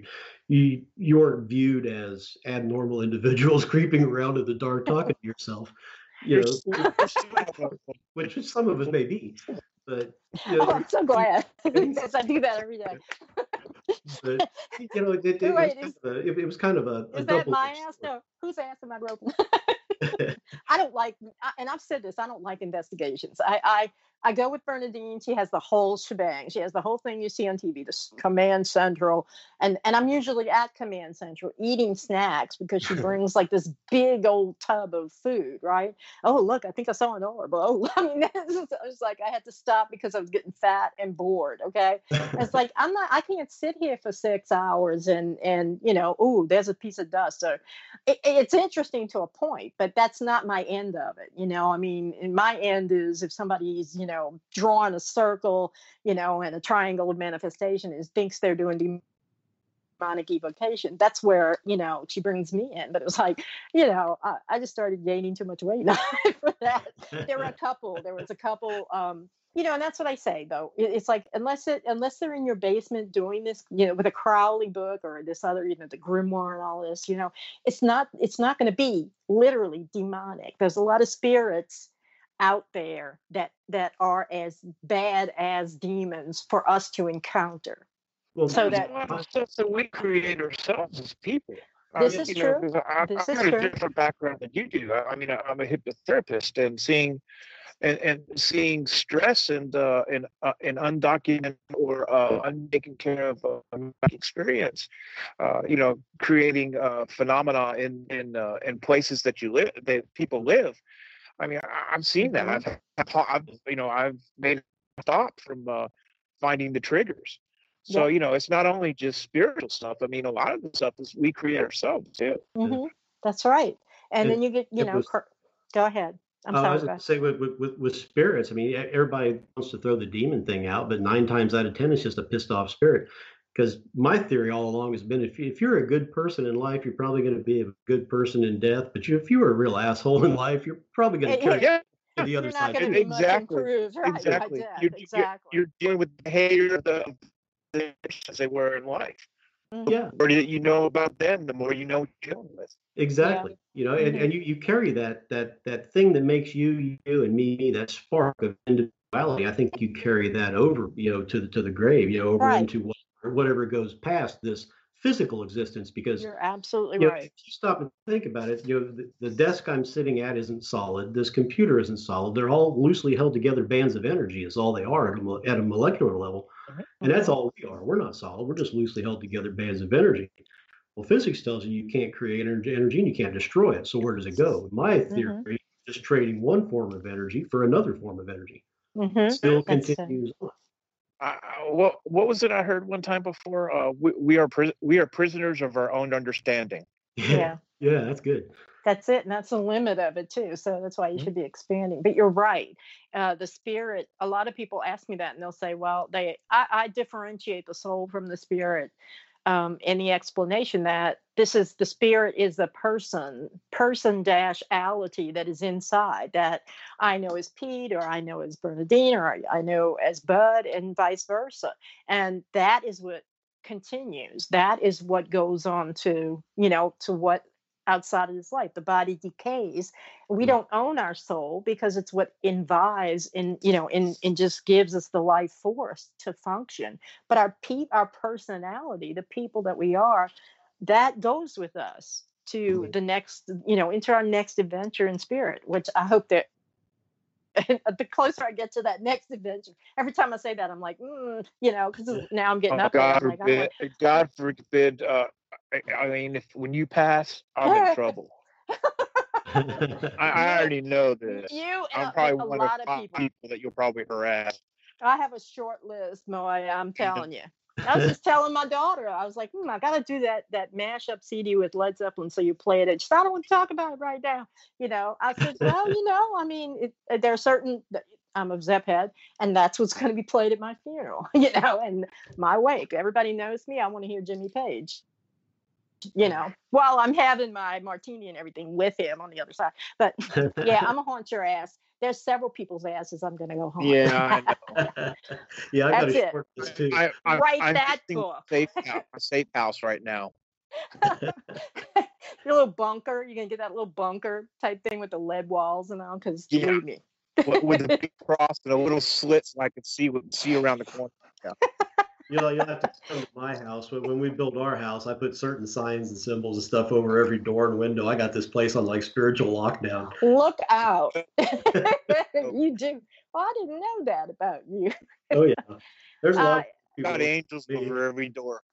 You weren't viewed as abnormal individuals creeping around in the dark talking to yourself,
There's, there's still,
which some of us may be, but
Oh, I'm so glad
and,
because I do that every day.
but
Who wait,
it was kind of a
is that
double
my
edged
ass?
sword.
No, whose ass am I groping? I don't like, and I've said this, I don't like investigations. I go with Bernadine. She has the whole shebang. She has the whole thing you see on TV, this Command Central. And I'm usually at Command Central eating snacks because she brings like this big old tub of food, right? Oh, look, I think I saw an orb. Oh, I mean, it's like I had to stop because I was getting fat and bored, okay? It's like, I can't sit here for 6 hours and oh, there's a piece of dust. Or it's interesting to a point, but that's not my end of it. I mean, and my end is if somebody's, drawing a circle, and a triangle of manifestation is thinks they're doing demonic evocation. That's where, she brings me in. But it was like, I just started gaining too much weight for that. There was a couple, and that's what I say though. It's like unless they're in your basement doing this, with a Crowley book or this other, the grimoire and all this, it's not going to be literally demonic. There's a lot of spirits out there that are as bad as demons for us to encounter.
Well,
So
There's
that
a lot of stuff that we create ourselves as people.
this is true.
'Cause
This
I've
is
got a
true.
different background than you do. I mean, I'm a hypnotherapist, and seeing stress and undocumented or untaken care of experience, creating phenomena in places that people live. I mean, I'm seeing that.
Mhm.
I've made a stop from finding the triggers. So,
Yep.
it's not only just spiritual stuff. I mean, a lot of the stuff is we create ourselves too.
Hmm. That's right. And
and
then you get,
it was.
go ahead. I'm
I
sorry,
was
go
going
ahead.
to say with spirits. I mean, everybody wants to throw the demon thing out, but 9 times out of 10, it's just a pissed off spirit. Because my theory all along has been, if you're a good person in life, you're probably going to be a good person in death. But if you were a real asshole in life, you're probably going to carry
Yeah,
to the other
You're not
side
going to
too.
be much
exactly,
improved, right, by
exactly.
death.
You're
Exactly.
you're dealing with the behavior of the as they were in life. The
Yeah,
more that you know about them, the more you know what you're dealing with.
Yeah.
exactly.
Hmm.
And you carry that thing that makes you and me, that spark of individuality. I think you carry that over, to the grave, over
Right.
into whatever goes past this physical existence. Because
You're absolutely
if
right.
you stop and think about it, the desk I'm sitting at isn't solid. This computer isn't solid. They're all loosely held together bands of energy. Is all they are at a molecular level, and that's
Hmm.
all we are. We're not solid. We're just loosely held together bands of energy. Well, physics tells you can't create energy and you can't destroy it. So where does it go? My theory
Hmm.
is just trading one form of energy for another form of energy.
Hmm.
Still
That's
continues on.
What was it I heard one time before? We are prisoners of our own understanding.
Yeah,
yeah.
yeah, that's good.
That's it, and that's the limit of it too. So that's why you
Mhm.
should be expanding. But you're right. The spirit. A lot of people ask me that, and they'll say, "Well, I differentiate the soul from the spirit." In the explanation that this is the spirit is the person dash ality that is inside that I know as Pete, or I know as Bernadine, or I know as Bud, and vice versa. And that is what continues. That is what goes on to, to what outside of this life. The body decays. We
Mm.
don't own our soul because it's what invives in just gives us the life force to function. But our personality, the people that we are, that goes with us to the next, into our next adventure in spirit, which I hope that the closer I get to that next adventure, every time I say that, I'm like, because now I'm getting
Oh,
up there.
God
I'm like, I don't
forbid! God forbid! I mean, if when you pass, I'm in
want
trouble. I
you,
already know this.
you,
I'm
but
probably
a
one of
lot of
five
people.
people that you'll probably harass.
I have a short list, Moe. I'm
Yeah.
telling you. I was just telling my daughter. I was like, I gotta do that mashup CD with Led Zeppelin. So you play it. And she said, I don't want to talk about it right now. I said, well, I mean, there are certain. I'm a Zepp head, and that's what's going to be played at my funeral. And my wake. Everybody knows me. I want to hear Jimmy Page. While I'm having my martini and everything with him on the other side. But yeah, I'm gonna haunt your ass. There's several people's asses I'm gonna go haunt.
Yeah, I know.
Yeah, I got
That's
a
it.
short list too.
Write
I'm
that
visiting
book.
a safe house right now.
Your little bunker. You're gonna get that little bunker type thing with the lead walls and all. Because
Yeah,
believe me,
with a big cross and a little slit so I could see around the corner. Yeah.
You'll have to come to my house. When we built our house, I put certain signs and symbols and stuff over every door and window. I got this place on like spiritual lockdown.
look out.
Oh,
You do. Well, I didn't know that about you.
Oh yeah, there's a lot
Uh,
of people
got
look
angels
at me.
over every door.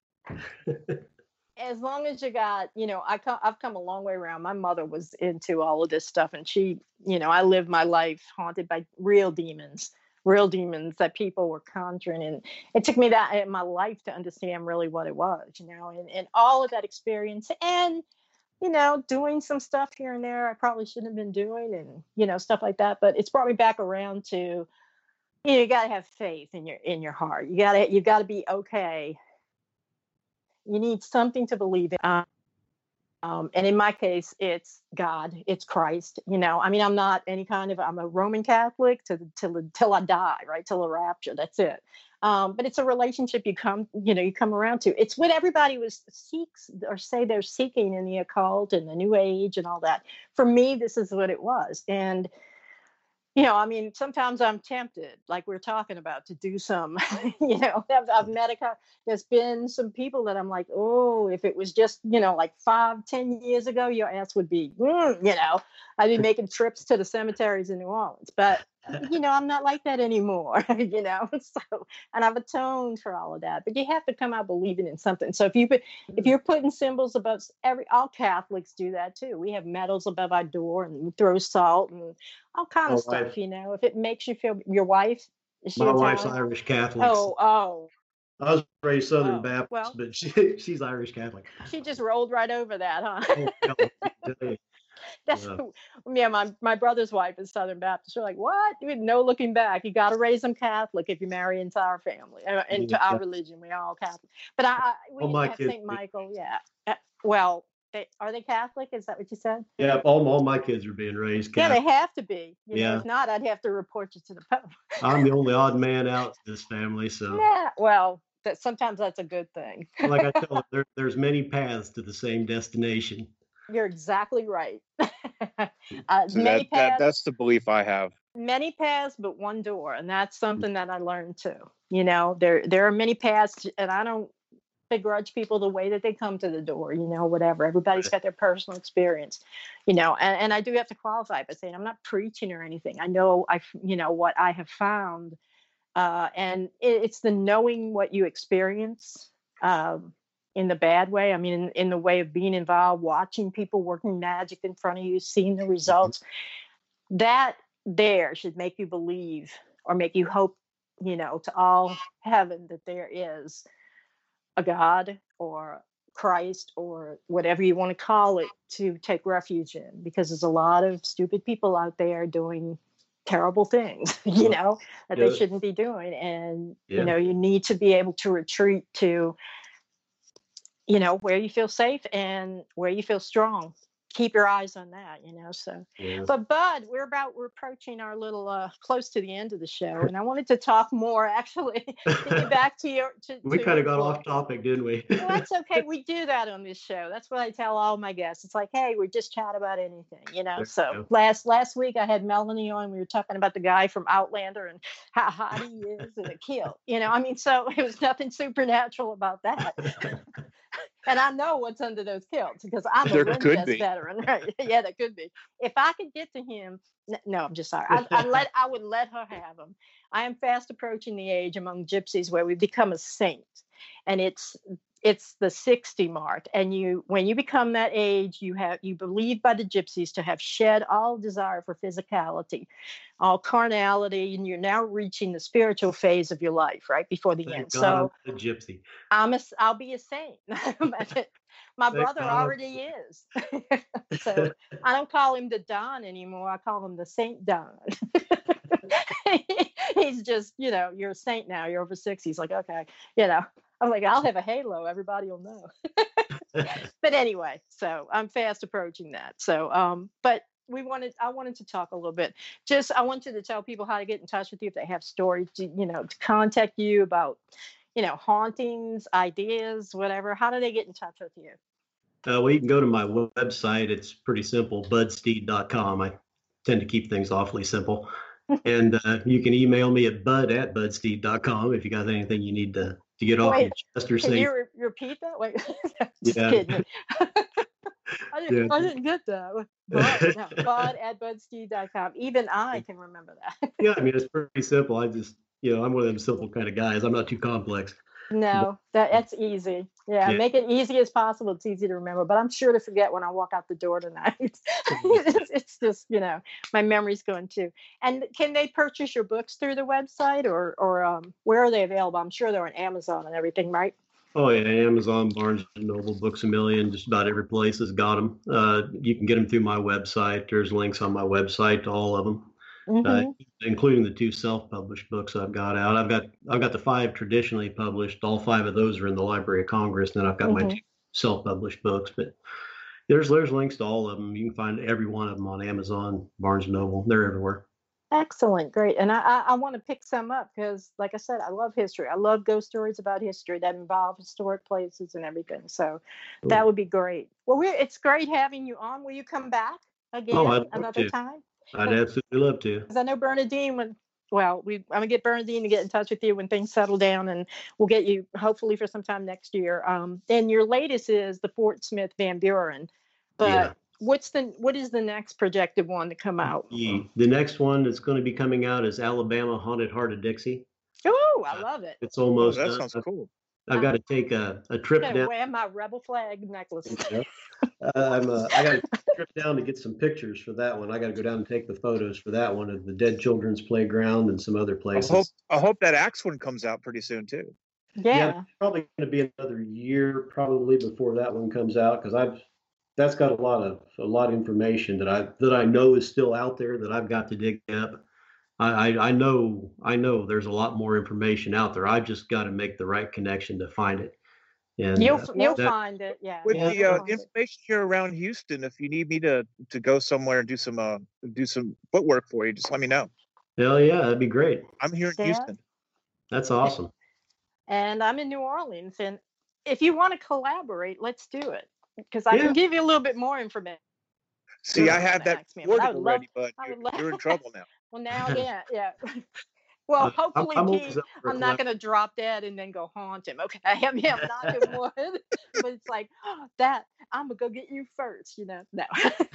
as long as you got, I've come a long way around. My mother was into all of this stuff, and she, I lived my life haunted by real demons that people were conjuring. And it took me that in my life to understand really what it was, and all of that experience, and doing some stuff here and there I probably shouldn't have been doing, and stuff like that. But it's brought me back around to, you got to have faith in your heart. You got to be okay. You need something to believe in. And in my case, it's God, it's Christ. I mean, I'm a Roman Catholic till I die, right? Till the rapture. That's it. But it's a relationship you come around to. It's what everybody seeks or say they're seeking in the occult and the New Age and all that. For me, this is what it was. And I mean, sometimes I'm tempted, like we're talking about, to do some, I've met there's been some people that I'm like, oh, if it was just, like 5, 10 years ago, your ass would be, I'd be making trips to the cemeteries in New Orleans. But, I'm not like that anymore, so, and I've atoned for all of that. But you have to come out believing in something. So if you're putting symbols above all Catholics do that too. We have medals above our door and we throw salt and all kind
My
of stuff,
wife,
if it makes you feel. Your wife, is she
my wife's
Italian?
Irish Catholic.
Oh,
I was raised Southern
oh,
Baptist,
well,
but she's Irish Catholic.
she just rolled right over that, huh?
Oh, hell, let me tell you.
That's
Uh,
yeah. My brother's wife is Southern Baptist. We're like, what? No looking back. You got to raise them Catholic if you marry into our family, into our
yeah,
religion. We're all Catholic. But we
all
used to
my
have
kids,
Saint Michael. Yeah. Well, are they Catholic? Is that what you said?
yeah, all my kids are being raised
Yeah, they
Catholic.
have to be.
Yeah,
If not, I'd have to report you to the Pope.
I'm the only odd man out in this family, so
Yeah. Well, sometimes that's a good thing.
like I tell them, there's many paths to the same destination.
You're exactly right.
So
Many paths,
that's the belief I have.
many paths, but one door, and that's something that I learned too. There are many paths, and I don't begrudge people the way that they come to the door. Whatever. Everybody's got their personal experience. And I do have to qualify by saying I'm not preaching or anything. I know what I have found, and it's the knowing what you experience. In the bad way. I mean, in the way of being involved, watching people working magic in front of you, seeing the results, that there should make you believe or make you hope, to all heaven that there is a God or Christ or whatever you want to call it to take refuge in, because there's a lot of stupid people out there doing terrible things, that they
Yeah,
shouldn't be doing. And,
yeah,
you need to be able to retreat to where you feel safe and where you feel strong. Keep your eyes on that, so.
yeah.
But Bud, we're approaching our little close to the end of the show, and I wanted to talk more, actually, get back to your
We kind of got
book.
off topic, didn't we?
Well, that's okay. We do that on this show. That's what I tell all my guests. It's like, hey, we just chat about anything,
There
So
you
last week I had Melanie on. We were talking about the guy from Outlander and how hot he is and a kill. I mean, so it was nothing supernatural about that.
go.
And I know what's under those kilts because I'm a
There could
Renfest
be.
veteran, right? Yeah, that could be. If I could get to him, no, I'm just sorry. I would let her have him. I am fast approaching the age among gypsies where we become a saint, and it's the 60 mark. And when you become that age, you believe by the gypsies to have shed all desire for physicality, all carnality, and you're now reaching the spiritual phase of your life, right before the
Thank
end.
God
So
I'm not a gypsy.
I'll be a saint. My
Thank
brother
God.
already is. So I don't call him the Don anymore. I call him the Saint Don. He's just, you're a saint now. You're over 60. He's like, okay, I'm like, I'll have a halo. Everybody will know. But anyway, so I'm fast approaching that. So, but I wanted to talk a little bit. I want you to tell people how to get in touch with you if they have stories to contact you about, hauntings, ideas, whatever. How do they get in touch with you?
Well, you can go to my website. It's pretty simple, budsteed.com. I tend to keep things awfully simple. And you can email me at bud@budsteed.com if you got anything you need to get off your chest or
Can
say.
you repeat that? Wait, just
Yeah.
kidding. I
Yeah.
didn't get that. Bud@budsteed.com. Even I can remember that.
Yeah, I mean, it's pretty simple. I'm one of them simple kind of guys. I'm not too complex.
No, that's easy. Yeah,
Yeah.
make it easy as possible. It's easy to remember, but I'm sure to forget when I walk out the door tonight. It's just, my memory's going too. And can they purchase your books through the website or where are they available? I'm sure they're on Amazon and everything, right?
Oh yeah, Amazon, Barnes and Noble, Books A Million, just about every place has got them. You can get them through my website. There's links on my website to all of them.
Mm-hmm.
Including the 2 self-published books I've got out. I've got the 5 traditionally published. All 5 of those are in the Library of Congress. And then I've got my 2 self-published books. But there's links to all of them. You can find every one of them on Amazon, Barnes and Noble. They're everywhere.
Excellent, great. And I want to pick some up because, like I said, I love history. I love ghost stories about history that involve historic places and everything. So that would be great. Well, it's great having you on. Will you come back again
I'd love
another
to.
time?
I'd absolutely love to.
Because I know Bernadine I'm gonna get Bernadine to get in touch with you when things settle down, and we'll get you hopefully for sometime next year. And your latest is the Fort Smith Van Buren, but
Yeah.
what is the next projected one to come out?
The next one that's going to be coming out is Alabama Haunted Heart of Dixie.
Oh, I love it.
It's
Oh,
almost
that
done.
sounds cool.
I've got to take a trip
I'm gonna
down.
wear my rebel flag necklace.
I got to trip down to get some pictures for that one. I got to go down and take the photos for that one of the Dead Children's Playground and some other places.
I hope that Axe one comes out pretty soon too.
Yeah.
Probably going to be another year probably before that one comes out, because that's got a lot of information that I know is still out there that I've got to dig up. I know there's a lot more information out there. I've just got to make the right connection to find it. And
You'll find it. Yeah.
With
you'll
the
find it.
information here around Houston, if you need me to go somewhere and do some footwork for you, just let me know.
Hell yeah, that'd be great.
I'm here in
Yeah.
Houston.
That's awesome.
And I'm in New Orleans. And if you want to collaborate, let's do it. Because I
Yeah.
can give you a little bit more information.
See, I
You're
had
gonna
that
ask me, but I
recorded
would
already,
love-
but
I would
you're in trouble now.
Well, now, yeah. Well, hopefully,
I'm
Pete,
always up for
I'm not going to drop dead and then go haunt him. Okay, I mean, I'm not doing wood, but it's like that. I'm gonna go get you first. No. No,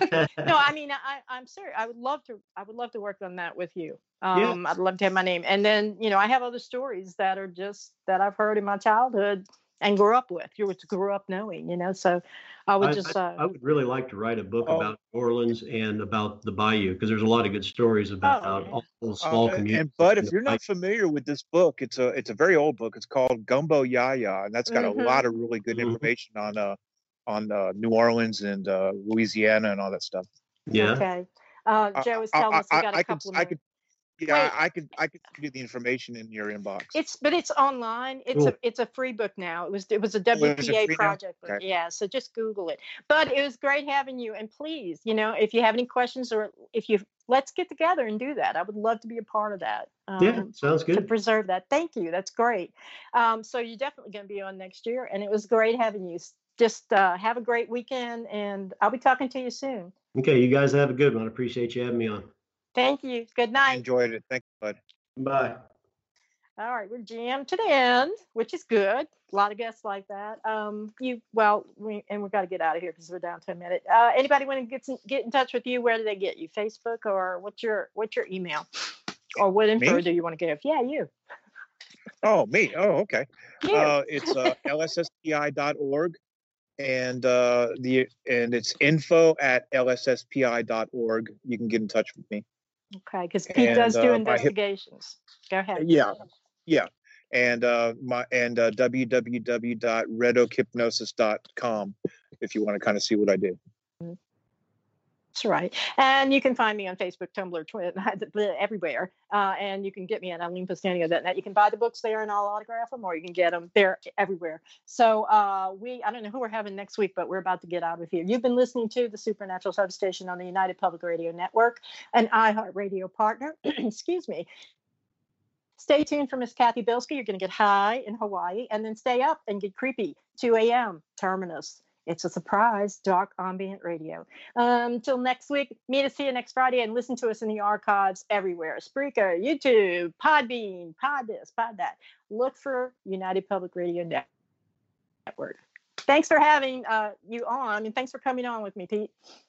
I mean, I'm serious. I would love to work on that with you. I'd love to have my name, and then I have other stories that are just that I've heard in my childhood and grew up with. You grew up knowing, So I would
I would really like to write a book about New Orleans and about the Bayou, because there's a lot of good stories about all the small communities.
And Bud, if you're not familiar with this book, it's a very old book. It's called Gumbo Yaya, and that's got a lot of really good information on New Orleans and Louisiana and all that stuff.
Yeah.
Okay. Joe is telling us we got a couple of minutes.
I could give you the information in your inbox.
It's online. It's a free book now. It was a WPA project.
Okay.
Yeah, so just Google it. But it was great having you. And please, if you have any questions or let's get together and do that. I would love to be a part of that.
Yeah, sounds good.
To preserve that. Thank you. That's great. So you're definitely going to be on next year, and it was great having you. Just have a great weekend, and I'll be talking to you soon.
Okay, you guys have a good one. I appreciate you having me on.
Thank you. Good night.
I enjoyed it. Thank you, Bud.
Bye.
All right, we're jammed to the end, which is good. A lot of guests like that. We've got to get out of here because we're down to a minute. Anybody want to get in touch with you? Where do they get you? Facebook, or what's your email? Or what info do you want to give? Yeah, you.
Oh, me. Oh, okay.
You.
It's lsspi.org, and it's info@lsspi.org. You can get in touch with me.
Okay, because Pete does do investigations. Go ahead.
Yeah. And www.redokypnosis.com if you want to kind of see what I do.
That's right. And you can find me on Facebook, Tumblr, Twitter, everywhere. And you can get me at EileenPostania.net. You can buy the books there and I'll autograph them, or you can get them. They're everywhere. So I don't know who we're having next week, but we're about to get out of here. You've been listening to the Supernatural Substation on the United Public Radio Network, an iHeartRadio partner. Excuse me. Stay tuned for Miss Kathy Bilski. You're going to get high in Hawaii, and then stay up and get creepy. 2 a.m. Terminus. It's a surprise, dark ambient radio. Until next week, meet us here next Friday and listen to us in the archives everywhere. Spreaker, YouTube, Podbean, Pod this, Pod that. Look for United Public Radio Network. Thanks for having you on. Thanks for coming on with me, Pete.